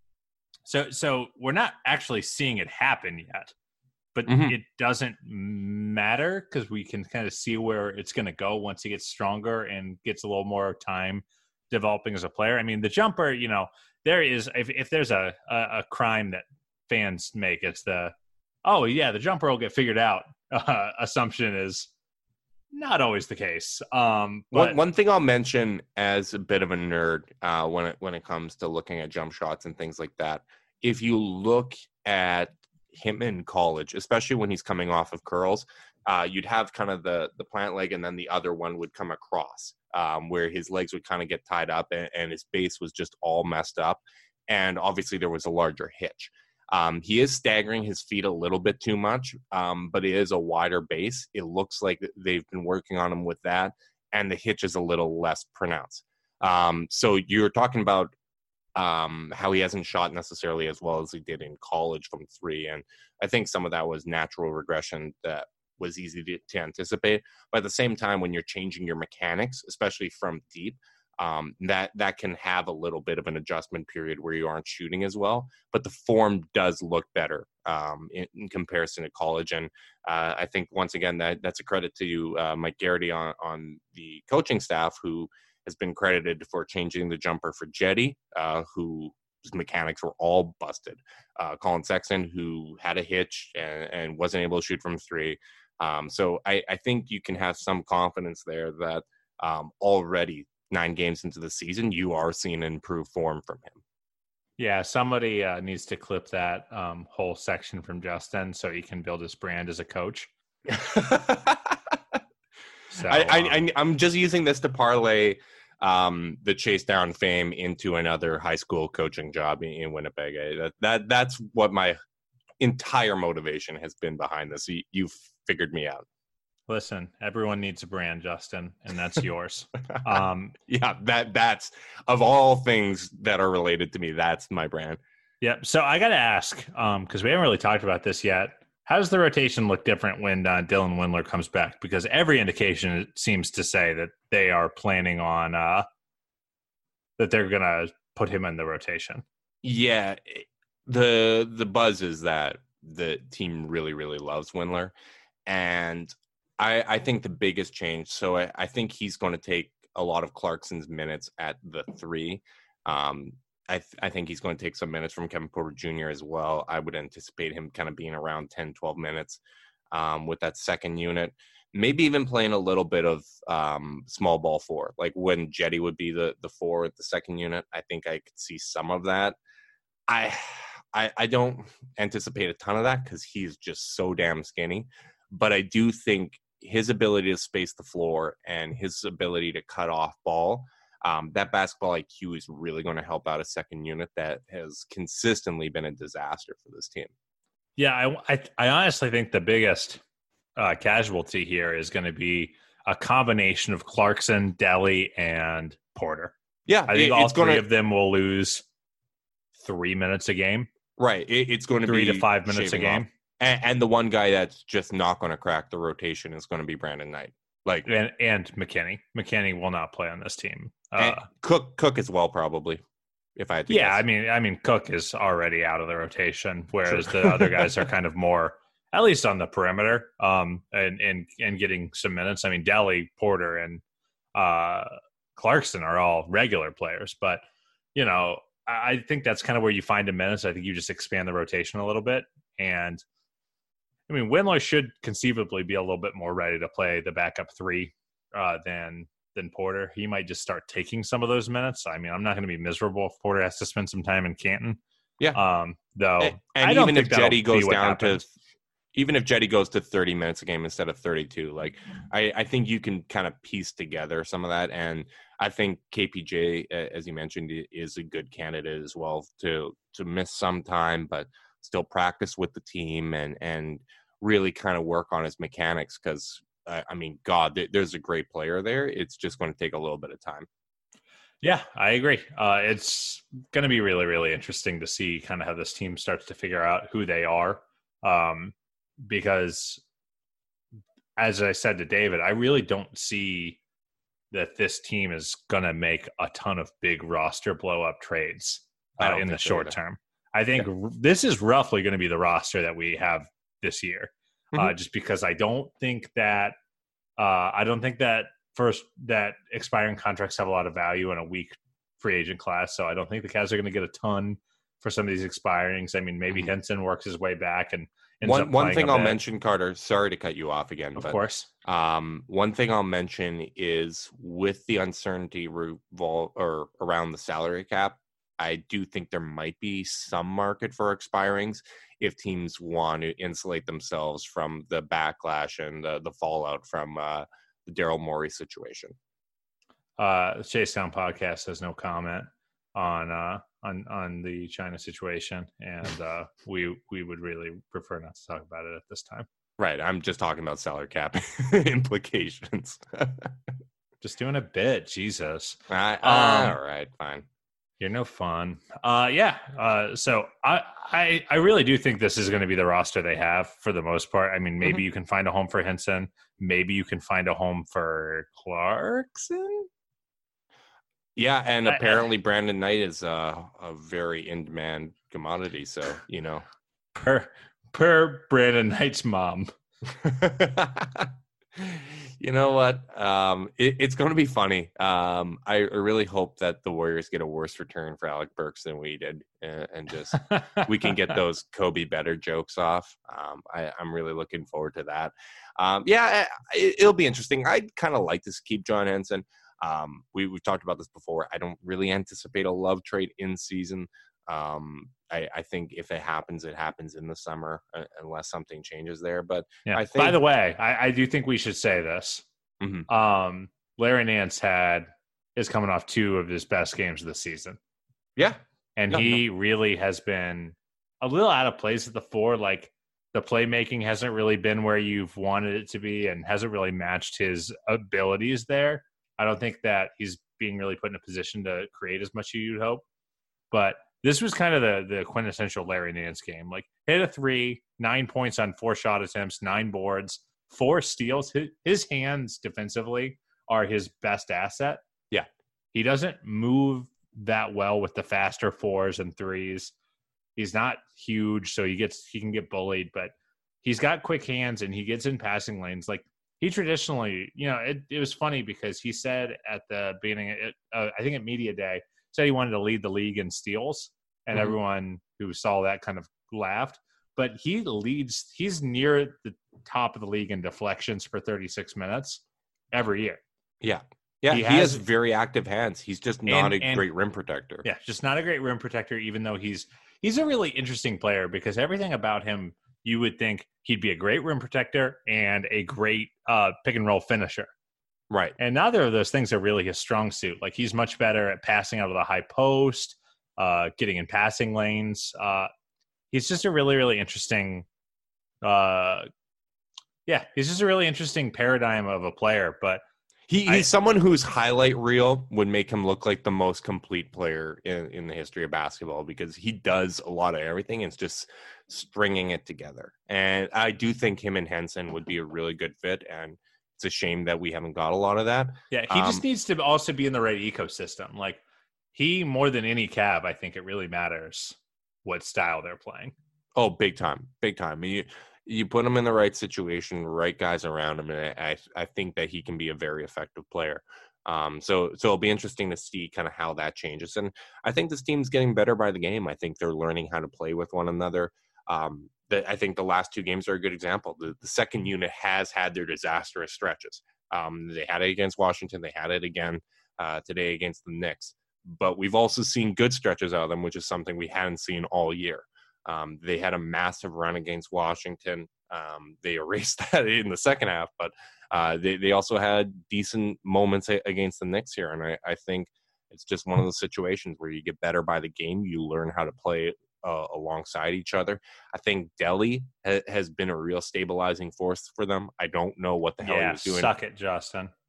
[SPEAKER 6] so, so we're not actually seeing it happen yet, but
[SPEAKER 1] Mhm.
[SPEAKER 6] it doesn't matter because we can kind of see where it's going to go once he gets stronger and gets a little more time developing as a player. I mean, the jumper, you know, there is, if, if there's a, a, a crime that fans make, it's the, oh yeah, the jumper will get figured out. Uh, assumption is not always the case. Um, but
[SPEAKER 1] One one thing I'll mention as a bit of a nerd uh, when it when it comes to looking at jump shots and things like that, if you look at him in college, especially when he's coming off of curls, uh, you'd have kind of the the plant leg, and then the other one would come across, um, where his legs would kind of get tied up, and, and his base was just all messed up, and obviously there was a larger hitch. Um, he is staggering his feet a little bit too much, um, but it is a wider base. It looks like they've been working on him with that, and the hitch is a little less pronounced. Um, so you're talking about um, how he hasn't shot necessarily as well as he did in college from three, and I think some of that was natural regression that was easy to, to anticipate. But at the same time, when you're changing your mechanics, especially from deep, Um, that that can have a little bit of an adjustment period where you aren't shooting as well, but the form does look better um, in, in comparison to college. And uh, I think once again that that's a credit to you, uh, Mike Garrity on on the coaching staff, who has been credited for changing the jumper for Jetty, uh, whose mechanics were all busted. Uh, Colin Sexton, who had a hitch and, and wasn't able to shoot from three. Um, so I, I think you can have some confidence there that um, already nine games into the season, you are seeing improved form from him.
[SPEAKER 6] yeah, somebody uh, needs to clip that um, whole section from Justin so he can build his brand as a coach. So
[SPEAKER 1] I, I,
[SPEAKER 6] um,
[SPEAKER 1] I, I'm just using this to parlay um, the Chase Down fame into another high school coaching job in, in Winnipeg. I, that, that That's what my entire motivation has been behind this. You, you've figured me out.
[SPEAKER 6] listen, everyone needs a brand, Justin, and that's yours. Um,
[SPEAKER 1] Yeah, that that's of all things that are related to me, that's my brand.
[SPEAKER 6] yeah. So I got to ask, um, because we haven't really talked about this yet. How does the rotation look different when uh, Dylan Windler comes back? Because every indication seems to say that they are planning on uh, that they're going to put him in the rotation.
[SPEAKER 1] Yeah, the the buzz is that the team really, really loves Windler. And I, I think the biggest change, so I, I think he's going to take a lot of Clarkson's minutes at the three. Um, I, th- I think he's going to take some minutes from Kevin Porter Junior as well. I would anticipate him kind of being around ten, twelve minutes um, with that second unit. Maybe even playing a little bit of um, small ball four. Like when Jetty would be the, the four at the second unit, I think I could see some of that. I I, I don't anticipate a ton of that because he's just so damn skinny. But I do think his ability to space the floor and his ability to cut off ball, um, that basketball I Q is really going to help out a second unit that has consistently been a disaster for this team.
[SPEAKER 6] Yeah, I, I, I honestly think the biggest uh, casualty here is going to be a combination of Clarkson, Delly, and Porter.
[SPEAKER 1] Yeah,
[SPEAKER 6] I think
[SPEAKER 1] it,
[SPEAKER 6] all
[SPEAKER 1] it's
[SPEAKER 6] three
[SPEAKER 1] gonna,
[SPEAKER 6] of them will lose three minutes a game.
[SPEAKER 1] Right, it, it's going to
[SPEAKER 6] three
[SPEAKER 1] be
[SPEAKER 6] to five minutes a game.
[SPEAKER 1] Off. And, and the one guy that's just not going to crack the rotation is going to be Brandon Knight. Like
[SPEAKER 6] and, and McKinney. McKinney will not play on this team.
[SPEAKER 1] Uh, Cook, Cook as well, probably. If I had to
[SPEAKER 6] yeah,
[SPEAKER 1] guess.
[SPEAKER 6] I mean, I mean, Cook is already out of the rotation, whereas sure. the other guys are kind of more, at least on the perimeter, um, and and and getting some minutes. I mean, Delly, Porter, and uh, Clarkson are all regular players, but you know, I, I think that's kind of where you find the minutes. I think you just expand the rotation a little bit, and I mean, Windler should conceivably be a little bit more ready to play the backup three uh, than than Porter. He might just start taking some of those minutes. I mean, I'm not going to be miserable if Porter has to spend some time in Canton.
[SPEAKER 1] Yeah.
[SPEAKER 6] Um, though,
[SPEAKER 1] and, and
[SPEAKER 6] I don't
[SPEAKER 1] even
[SPEAKER 6] think
[SPEAKER 1] if Jetty goes down
[SPEAKER 6] happens.
[SPEAKER 1] to, even if Jetty goes to thirty minutes a game instead of thirty-two, like I, I think you can kind of piece together some of that. And I think K P J, as you mentioned, is a good candidate as well to to miss some time, but still practice with the team and and really kind of work on his mechanics because, uh, I mean, God, th- there's a great player there. It's just going to take a little bit of time.
[SPEAKER 6] Yeah, I agree. Uh, it's going to be really, really interesting to see kind of how this team starts to figure out who they are. Um, because, as I said to David, I really don't see that this team is going to make a ton of big roster blow-up trades uh, in the short so term. I think yeah. r- this is roughly going to be the roster that we have this year, mm-hmm. uh, just because I don't think that uh, I don't think that first that expiring contracts have a lot of value in a weak free agent class. So I don't think the Cavs are going to get a ton for some of these expirings. I mean, maybe mm-hmm. Henson works his way back and ends
[SPEAKER 1] one
[SPEAKER 6] up
[SPEAKER 1] one thing I'll
[SPEAKER 6] bit.
[SPEAKER 1] mention, Carter. Sorry to cut you off again,
[SPEAKER 6] of
[SPEAKER 1] but,
[SPEAKER 6] course.
[SPEAKER 1] Um, one thing I'll mention is with the uncertainty revol- or around the salary cap, I do think there might be some market for expirings if teams want to insulate themselves from the backlash and the, the fallout from uh, the Daryl Morey situation.
[SPEAKER 6] Uh, Chase Down Podcast has no comment on uh, on on the China situation, and uh, we we would really prefer not to talk about it at this time.
[SPEAKER 1] Right, I'm just talking about salary cap implications.
[SPEAKER 6] Just doing a bit, Jesus.
[SPEAKER 1] I, um, all right, fine.
[SPEAKER 6] You're no fun. Uh, yeah. Uh, so I, I, I really do think this is going to be the roster they have for the most part. I mean, maybe mm-hmm. you can find a home for Henson. Maybe you can find a home for Clarkson.
[SPEAKER 1] Yeah, and apparently I, I, Brandon Knight is uh, a very in-demand commodity. So, you know.
[SPEAKER 6] Per, per Brandon Knight's mom.
[SPEAKER 1] You know what? Um, it, it's going to be funny. Um, I, I really hope that the Warriors get a worse return for Alec Burks than we did, and, and just we can get those Kobe better jokes off. Um, I, I'm really looking forward to that. Um, yeah, it, it'll be interesting. I'd kind of like to keep John Henson. Um, we, we've talked about this before. I don't really anticipate a love trade in season. Um, I, I think if it happens, it happens in the summer, uh, unless something changes there. But
[SPEAKER 6] yeah.
[SPEAKER 1] I think,
[SPEAKER 6] by the way, I, I do think we should say this.
[SPEAKER 1] Mm-hmm.
[SPEAKER 6] Um, Larry Nance had is coming off two of his best games of the season.
[SPEAKER 1] Yeah,
[SPEAKER 6] and
[SPEAKER 1] no,
[SPEAKER 6] he
[SPEAKER 1] no.
[SPEAKER 6] really has been a little out of place at the four. Like the playmaking hasn't really been where you've wanted it to be, and hasn't really matched his abilities there. I don't think that he's being really put in a position to create as much as you'd hope, but. This was kind of the, the quintessential Larry Nance game. Like, hit a three, nine points on four shot attempts, nine boards, four steals. His, his hands defensively are his best asset.
[SPEAKER 1] Yeah.
[SPEAKER 6] He doesn't move that well with the faster fours and threes. He's not huge, so he gets he can get bullied, but he's got quick hands and he gets in passing lanes. Like, he traditionally, you know, it, it was funny because he said at the beginning, it, uh, I think at Media Day, said he wanted to lead the league in steals, and mm-hmm. everyone who saw that kind of laughed. But he leads, he's near the top of the league in deflections for thirty-six minutes every year.
[SPEAKER 1] Yeah. Yeah, he, he has, has very active hands. He's just not and, a and, great rim protector.
[SPEAKER 6] Yeah, just not a great rim protector, even though he's he's a really interesting player because everything about him, you would think he'd be a great rim protector and a great uh, pick and roll finisher.
[SPEAKER 1] Right.
[SPEAKER 6] And neither of those things are really his strong suit. Like, he's much better at passing out of the high post, uh, getting in passing lanes. Uh, he's just a really, really interesting uh, yeah, he's just a really interesting paradigm of a player. But
[SPEAKER 1] he, he's
[SPEAKER 6] I,
[SPEAKER 1] someone whose highlight reel would make him look like the most complete player in, in the history of basketball because he does a lot of everything. It's just stringing it together. And I do think him and Henson would be a really good fit, and it's a shame that we haven't got a lot of that.
[SPEAKER 6] Yeah, he
[SPEAKER 1] um,
[SPEAKER 6] just needs to also be in the right ecosystem. Like, he, more than any Cav, I think it really matters what style they're playing.
[SPEAKER 1] Oh, big time. Big time. You, you put him in the right situation, right guys around him, and I, I think that he can be a very effective player. Um, so, so it'll be interesting to see kind of how that changes. And I think this team's getting better by the game. I think they're learning how to play with one another. Um, the, I think the last two games are a good example. The, the second unit has had their disastrous stretches. Um, they had it against Washington. They had it again uh, today against the Knicks. But we've also seen good stretches out of them, which is something we hadn't seen all year. Um, they had a massive run against Washington. Um, they erased that in the second half, but uh, they, they also had decent moments against the Knicks here. And I, I think it's just one of those situations where you get better by the game. You learn how to play uh, alongside each other. I think Delhi ha- has been a real stabilizing force for them. I don't know what the hell
[SPEAKER 6] yeah,
[SPEAKER 1] he was doing.
[SPEAKER 6] Suck it, Justin.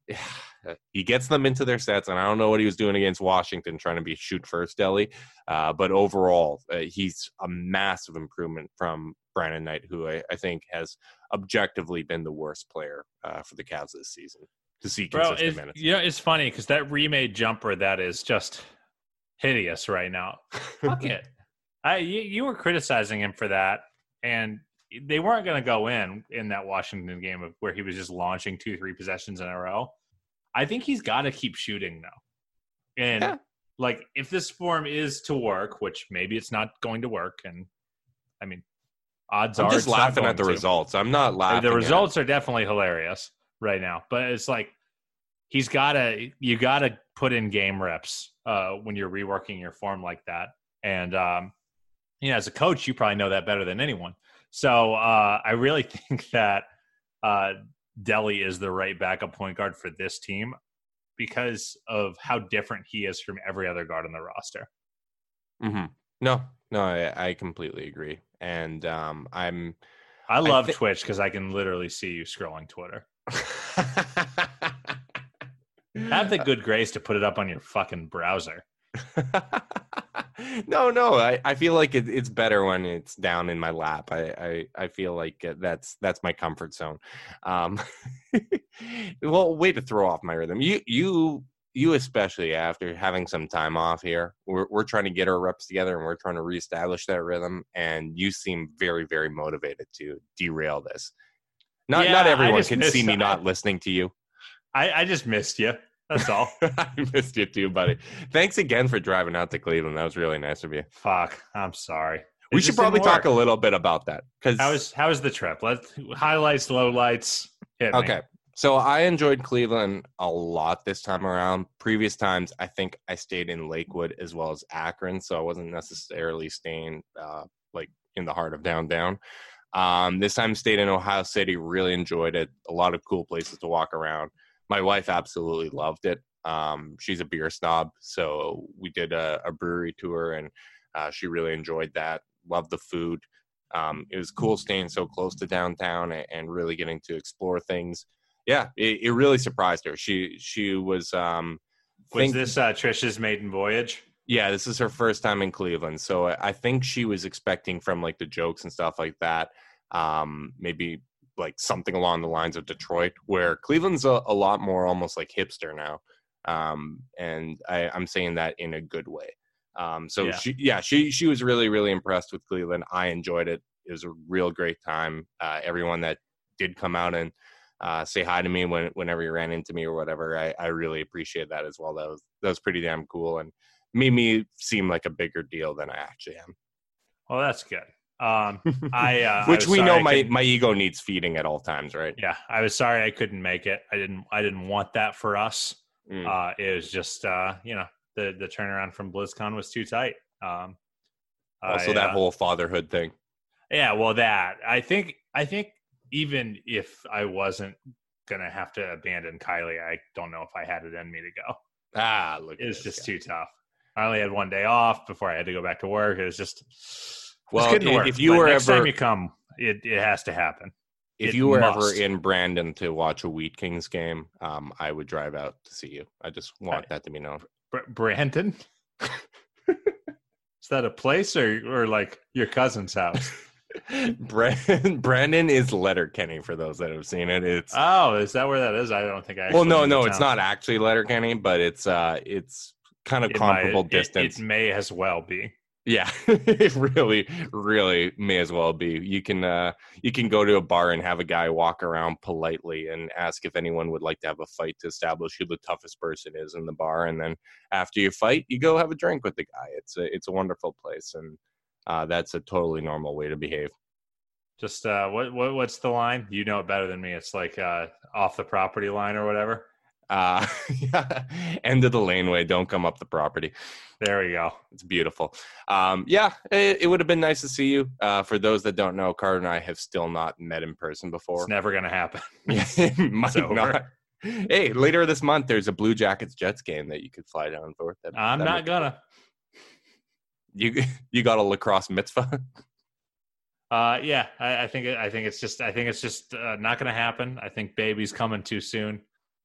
[SPEAKER 1] he gets them into their sets, and I don't know what he was doing against Washington, trying to be shoot first, Delhi. Uh, but overall, uh, he's a massive improvement from Brandon Knight, who I, I think has objectively been the worst player uh, for the Cavs this season to see consistent
[SPEAKER 6] Bro, it's,
[SPEAKER 1] minutes.
[SPEAKER 6] you know, it's funny because that remade jumper that is just hideous right now. Fuck it. I you, you were criticizing him for that, and they weren't going to go in in that Washington game of where he was just launching two, three possessions in a row. I think he's got to keep shooting now. And
[SPEAKER 1] Yeah.
[SPEAKER 6] like, if this form is to work, which maybe it's not going to work, and I mean, odds
[SPEAKER 1] I'm
[SPEAKER 6] are
[SPEAKER 1] just
[SPEAKER 6] it's not
[SPEAKER 1] laughing
[SPEAKER 6] going
[SPEAKER 1] at the
[SPEAKER 6] to.
[SPEAKER 1] results. I'm not laughing.
[SPEAKER 6] The
[SPEAKER 1] at-
[SPEAKER 6] results are definitely hilarious right now, but it's like he's got to you got to put in game reps uh, when you're reworking your form like that. And um, you know, as a coach, you probably know that better than anyone. So uh, I really think that uh, Delhi is the right backup point guard for this team because of how different he is from every other guard on the roster.
[SPEAKER 1] Mm-hmm. No, no, I, I completely agree. And um, I'm.
[SPEAKER 6] I love
[SPEAKER 1] thi-
[SPEAKER 6] Twitch because I can literally see you scrolling Twitter. Have the good grace to put it up on your fucking browser.
[SPEAKER 1] no, no. I, I feel like it, it's better when it's down in my lap. I, I, I feel like that's that's my comfort zone. Um, well, way to throw off my rhythm. You you you especially after having some time off here. We're we're trying to get our reps together and we're trying to reestablish that rhythm. And you seem very very motivated to derail this. Not
[SPEAKER 6] Yeah,
[SPEAKER 1] not
[SPEAKER 6] I
[SPEAKER 1] everyone
[SPEAKER 6] just
[SPEAKER 1] can
[SPEAKER 6] miss-
[SPEAKER 1] see me
[SPEAKER 6] I-
[SPEAKER 1] not listening to you.
[SPEAKER 6] I, I just missed you. That's all.
[SPEAKER 1] I missed you too, buddy. Thanks again for driving out to Cleveland. That was really nice of you.
[SPEAKER 6] Fuck. I'm sorry. It
[SPEAKER 1] We should
[SPEAKER 6] just
[SPEAKER 1] probably
[SPEAKER 6] didn't
[SPEAKER 1] talk
[SPEAKER 6] work.
[SPEAKER 1] a little bit about that because
[SPEAKER 6] How was how was the trip? Let's highlights, lowlights. Hit me.
[SPEAKER 1] okay. So I enjoyed Cleveland a lot this time around. Previous times, I think I stayed in Lakewood as well as Akron, so I wasn't necessarily staying uh, like in the heart of downtown. Um, this time, stayed in Ohio City. Really enjoyed it. A lot of cool places to walk around. My wife absolutely loved it. Um, she's a beer snob, so we did a, a brewery tour, and uh, she really enjoyed that. Loved the food. Um, it was cool staying so close to downtown and, and really getting to explore things. Yeah, it, it really surprised her. She she was. Um,
[SPEAKER 6] Was
[SPEAKER 1] think-
[SPEAKER 6] this uh, Trisha's maiden voyage?
[SPEAKER 1] Yeah, this is her first time in Cleveland, so I I think she was expecting from like the jokes and stuff like that, um, maybe like something along the lines of Detroit, where Cleveland's a, a lot more almost like hipster now, um, and I, I'm saying that in a good way. Um, so
[SPEAKER 6] Yeah.
[SPEAKER 1] she, yeah, she she was really really impressed with Cleveland. I enjoyed it. It was a real great time. Uh, everyone that did come out and uh, say hi to me when whenever you ran into me or whatever, I, I really appreciate that as well. That was that was pretty damn cool and made me seem like a bigger deal than I actually am.
[SPEAKER 6] Well, that's good. Um, I uh, I
[SPEAKER 1] Which
[SPEAKER 6] was
[SPEAKER 1] we
[SPEAKER 6] sorry
[SPEAKER 1] know
[SPEAKER 6] I
[SPEAKER 1] my,
[SPEAKER 6] couldn't-
[SPEAKER 1] my ego needs feeding at all times, right?
[SPEAKER 6] Yeah, I was sorry I couldn't make it. I didn't. I didn't want that for us.
[SPEAKER 1] Mm.
[SPEAKER 6] Uh, it was just uh, you know the the turnaround from BlizzCon was too tight. Um,
[SPEAKER 1] Also,
[SPEAKER 6] I,
[SPEAKER 1] that
[SPEAKER 6] uh,
[SPEAKER 1] whole fatherhood thing.
[SPEAKER 6] Yeah, well, that I think I think even if I wasn't gonna have to abandon Kylie, I don't know if I had it in me to go.
[SPEAKER 1] Ah, look,
[SPEAKER 6] It
[SPEAKER 1] at
[SPEAKER 6] was
[SPEAKER 1] this
[SPEAKER 6] just
[SPEAKER 1] guy.
[SPEAKER 6] too tough. I only had one day off before I had to go back to work. It was just
[SPEAKER 1] Well,
[SPEAKER 6] it couldn't
[SPEAKER 1] if-
[SPEAKER 6] work.
[SPEAKER 1] if you
[SPEAKER 6] But
[SPEAKER 1] were
[SPEAKER 6] next
[SPEAKER 1] ever-
[SPEAKER 6] time you come, it it has to happen.
[SPEAKER 1] If
[SPEAKER 6] It
[SPEAKER 1] you were ever
[SPEAKER 6] must.
[SPEAKER 1] in Brandon to watch a Wheat Kings game, um, I would drive out to see you. I just want that to be known.
[SPEAKER 6] Br- Brandon, is that a place or or like your cousin's house?
[SPEAKER 1] Brandon, Brandon is Letterkenny for those that have seen it. It's
[SPEAKER 6] Oh, is that where that is? I don't think I.
[SPEAKER 1] well,
[SPEAKER 6] actually
[SPEAKER 1] no,
[SPEAKER 6] knew the
[SPEAKER 1] no, it's
[SPEAKER 6] town.
[SPEAKER 1] not actually Letterkenny, but it's uh, it's kind of
[SPEAKER 6] It might-
[SPEAKER 1] comparable
[SPEAKER 6] it-
[SPEAKER 1] distance.
[SPEAKER 6] It, may as well be.
[SPEAKER 1] Yeah, it really, really may as well be. You can uh, you can go to a bar and have a guy walk around politely and ask if anyone would like to have a fight to establish who the toughest person is in the bar, and then after you fight, you go have a drink with the guy. It's a it's a wonderful place, and uh, that's a totally normal way to behave.
[SPEAKER 6] Just uh, what what what's the line? You know it better than me. It's like uh, off the property line or whatever.
[SPEAKER 1] Uh, yeah, end of the laneway. Don't come up the property.
[SPEAKER 6] There we go.
[SPEAKER 1] It's beautiful. Um, yeah, it, it would have been nice to see you. Uh, for those that don't know, Carter and I have still not met in person before.
[SPEAKER 6] It's never gonna happen.
[SPEAKER 1] Yeah, it might
[SPEAKER 6] over.
[SPEAKER 1] not. Hey, later this month, there's a Blue Jackets Jets game that you could fly down for. That,
[SPEAKER 6] I'm
[SPEAKER 1] that
[SPEAKER 6] not
[SPEAKER 1] might-
[SPEAKER 6] gonna.
[SPEAKER 1] You you got a lacrosse mitzvah?
[SPEAKER 6] Uh, yeah, I, I think it, I think it's just I think it's just uh, not gonna happen. I think baby's coming too soon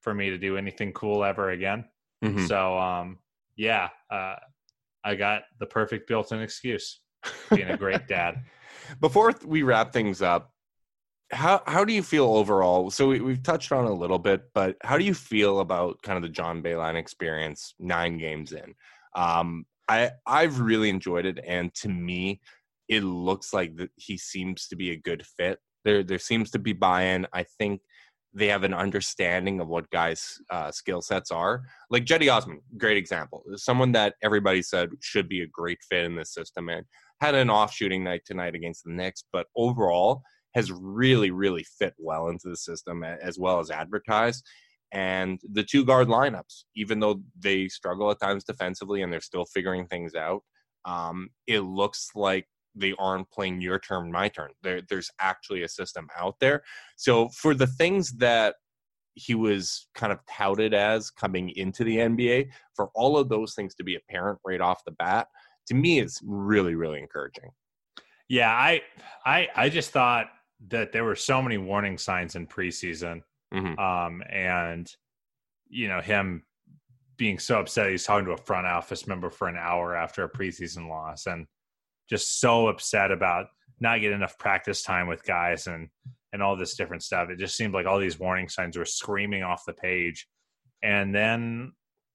[SPEAKER 6] for me to do anything cool ever again.
[SPEAKER 1] Mm-hmm.
[SPEAKER 6] So, um, yeah, uh, I got the perfect built-in excuse, being a great dad.
[SPEAKER 1] Before we wrap things up, how how do you feel overall? So we, we've touched on it a little bit, but how do you feel about kind of the John Beilein experience nine games in? Um, I, I've really enjoyed it, and to me, it looks like that he seems to be a good fit. There there seems to be buy-in. I think they have an understanding of what guys' uh, skill sets are. Like Jetty Osman, great example. Someone that everybody said should be a great fit in this system, and had an off shooting night tonight against the Knicks, but overall has really, really fit well into the system as well as advertised. And the two guard lineups, even though they struggle at times defensively and they're still figuring things out, um, it looks like they aren't playing your turn, my turn. There, there's actually a system out there. So for the things that he was kind of touted as coming into the N B A, for all of those things to be apparent right off the bat, to me, it's really, really encouraging.
[SPEAKER 6] Yeah, I, I, I just thought that there were so many warning signs in preseason,
[SPEAKER 1] Mm-hmm.
[SPEAKER 6] um, and you know him being so upset he's talking to a front office member for an hour after a preseason loss, and just so upset about not getting enough practice time with guys and and all this different stuff. It just seemed like all these warning signs were screaming off the page, and then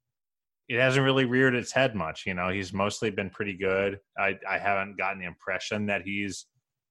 [SPEAKER 6] it hasn't really reared its head much. You know, he's mostly been pretty good. I, I haven't gotten the impression that he's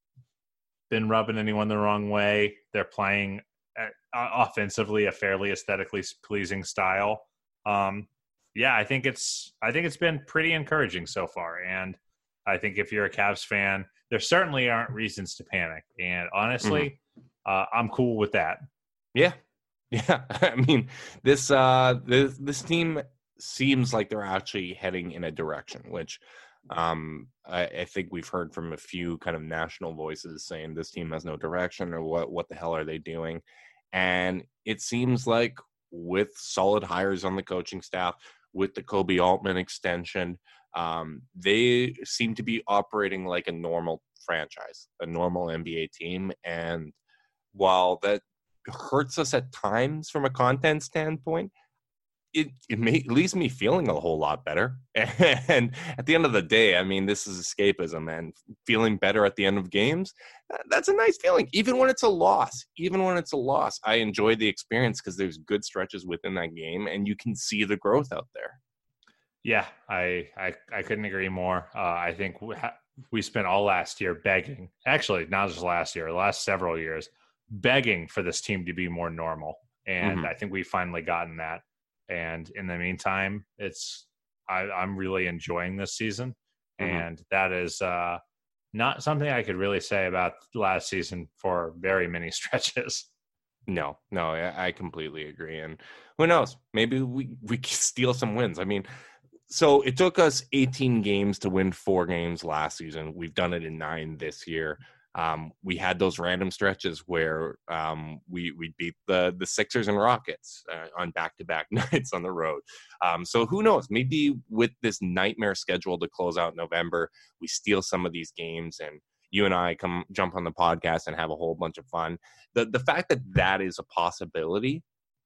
[SPEAKER 6] been rubbing anyone the wrong way. They're playing uh, offensively a fairly aesthetically pleasing style. Um, yeah, I think it's I think it's been pretty encouraging so far. And I think if you're a Cavs fan, there certainly aren't reasons to panic. And honestly, mm-hmm. uh, I'm cool with that.
[SPEAKER 1] Yeah, yeah. I mean, this uh, this this team seems like they're actually heading in a direction, which um, I, I think we've heard from a few kind of national voices saying this team has no direction, or what what the hell are they doing? And it seems like with solid hires on the coaching staff, with the Kobe Altman extension, um, they seem to be operating like a normal franchise, a normal N B A team. And while that hurts us at times from a content standpoint, it, it, may, it leaves me feeling a whole lot better. And at the end of the day, I mean, this is escapism, and feeling better at the end of games, that's a nice feeling. Even when it's a loss, even when it's a loss, I enjoy the experience because there's good stretches within that game and you can see the growth out there.
[SPEAKER 6] Yeah, I, I, I couldn't agree more. Uh, I think we, ha- we spent all last year begging, actually not just last year, the last several years, begging for this team to be more normal. And mm-hmm. I think we've finally gotten that. And in the meantime, it's I, I'm really enjoying this season. Mm-hmm. And that is uh, not something I could really say about last season for very many stretches.
[SPEAKER 1] No, no, I completely agree. And who knows? Maybe we, we can steal some wins. I mean, so it took us eighteen games to win four games last season. We've done it in nine this year. Um, we had those random stretches where um, we we beat the the Sixers and Rockets uh, on back-to-back nights on the road. Um, so who knows? Maybe with this nightmare schedule to close out November, we steal some of these games and you and I come jump on the podcast and have a whole bunch of fun. The the fact that that is a possibility,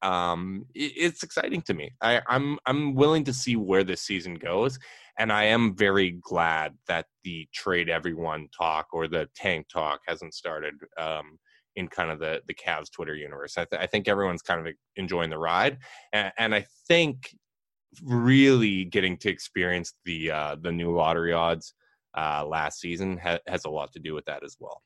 [SPEAKER 1] um, it, it's exciting to me. I, I'm I'm willing to see where this season goes. And I am very glad that the trade everyone talk or the tank talk hasn't started um, in kind of the, the Cavs Twitter universe. I, th- I think everyone's kind of enjoying the ride. And, and I think really getting to experience the uh, the new lottery odds uh, last season ha- has a lot to do with that as well.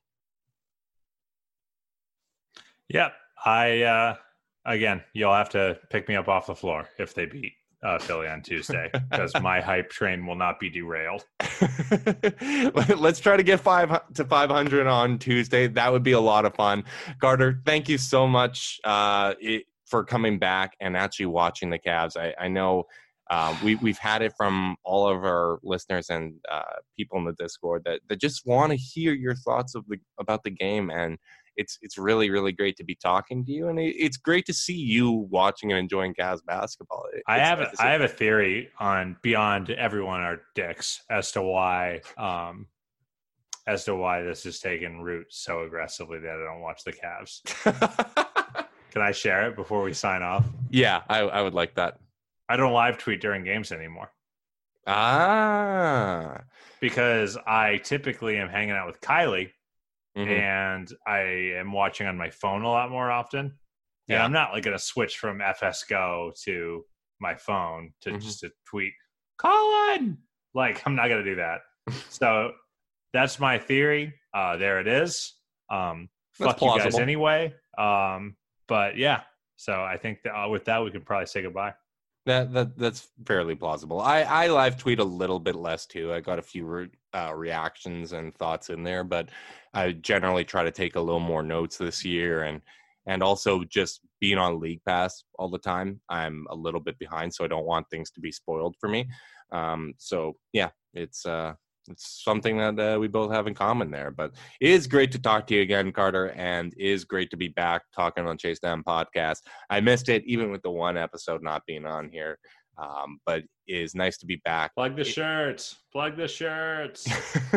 [SPEAKER 6] Yep. I, uh, again, you'll have to pick me up off the floor if they beat Uh, Philly on Tuesday, because my hype train will not be derailed.
[SPEAKER 1] Let's try to get five to five hundred on Tuesday. That would be a lot of fun. Carter, thank you so much uh, it, for coming back and actually watching the Cavs. I, I know uh, we, we've had it from all of our listeners and uh, people in the Discord that, that just want to hear your thoughts of the about the game. And It's it's really, really great to be talking to you, and it, it's great to see you watching and enjoying Cavs basketball. It,
[SPEAKER 6] I have a, I have a theory on beyond everyone our dicks as to why um, as to why this is taking root so aggressively that I don't watch the Cavs. Can I share it before we sign off?
[SPEAKER 1] Yeah, I, I would like that.
[SPEAKER 6] I don't live tweet during games anymore.
[SPEAKER 1] Ah.
[SPEAKER 6] Because I typically am hanging out with Kylie,
[SPEAKER 1] Mm-hmm.
[SPEAKER 6] and I am watching on my phone a lot more often. Yeah, and I'm not like going to switch from F S Go to my phone to mm-hmm. just to tweet, Colin! Like, I'm not going to do that. So that's my theory. Uh, there it is. Um, fuck plausible. You guys anyway. Um, but yeah, so I think that, uh, with that, we can probably say goodbye.
[SPEAKER 1] That that that's fairly plausible. I, I live tweet a little bit less too. I got a few re, uh, reactions and thoughts in there, but I generally try to take a little more notes this year, and and also just being on League Pass all the time, I'm a little bit behind, so I don't want things to be spoiled for me. Um, so yeah, it's uh, it's something that uh, we both have in common there. But it is great to talk to you again, Carter, and it is great to be back talking on Chase Down Podcast. I missed it, even with the one episode not being on here. Um, but it is nice to be back.
[SPEAKER 6] Plug the shirts. Plug the shirts.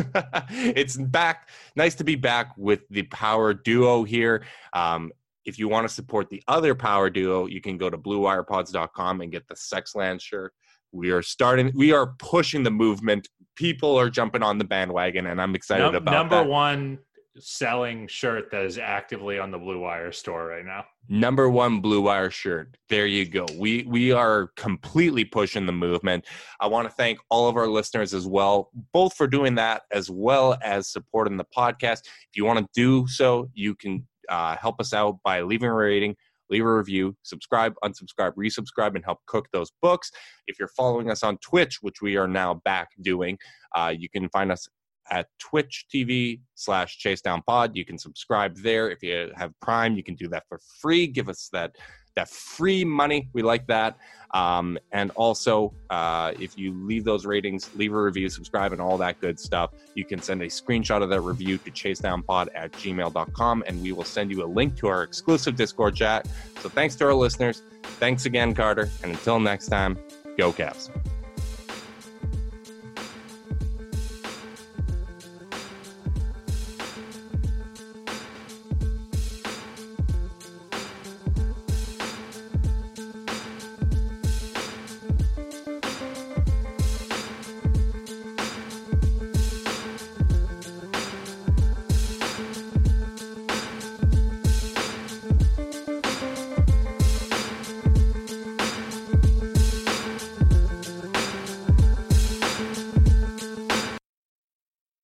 [SPEAKER 1] It's back. Nice to be back with the Power Duo here. Um, if you want to support the other Power Duo, you can go to blue wire pods dot com and get the Sexland shirt. We are starting. We are pushing the movement. People are jumping on the bandwagon, and I'm excited Num- about
[SPEAKER 6] number
[SPEAKER 1] that.
[SPEAKER 6] Number one selling shirt that is actively on the Blue Wire store right now.
[SPEAKER 1] Number one Blue Wire shirt. There you go. We we are completely pushing the movement. I want to thank all of our listeners as well, both for doing that as well as supporting the podcast. If you want to do so, you can uh, help us out by leaving a rating, leave a review, subscribe, unsubscribe, resubscribe, and help cook those books. If you're following us on Twitch, which we are now back doing, uh, you can find us at Twitch T V slash Chase Down Pod. You can subscribe there. If you have Prime, you can do that for free. Give us that that free money. We like that. Um, and also, uh, if you leave those ratings, leave a review, subscribe, and all that good stuff, you can send a screenshot of that review to chasedownpod at gmail dot com, and we will send you a link to our exclusive Discord chat. So thanks to our listeners. Thanks again, Carter. And until next time, go Cavs.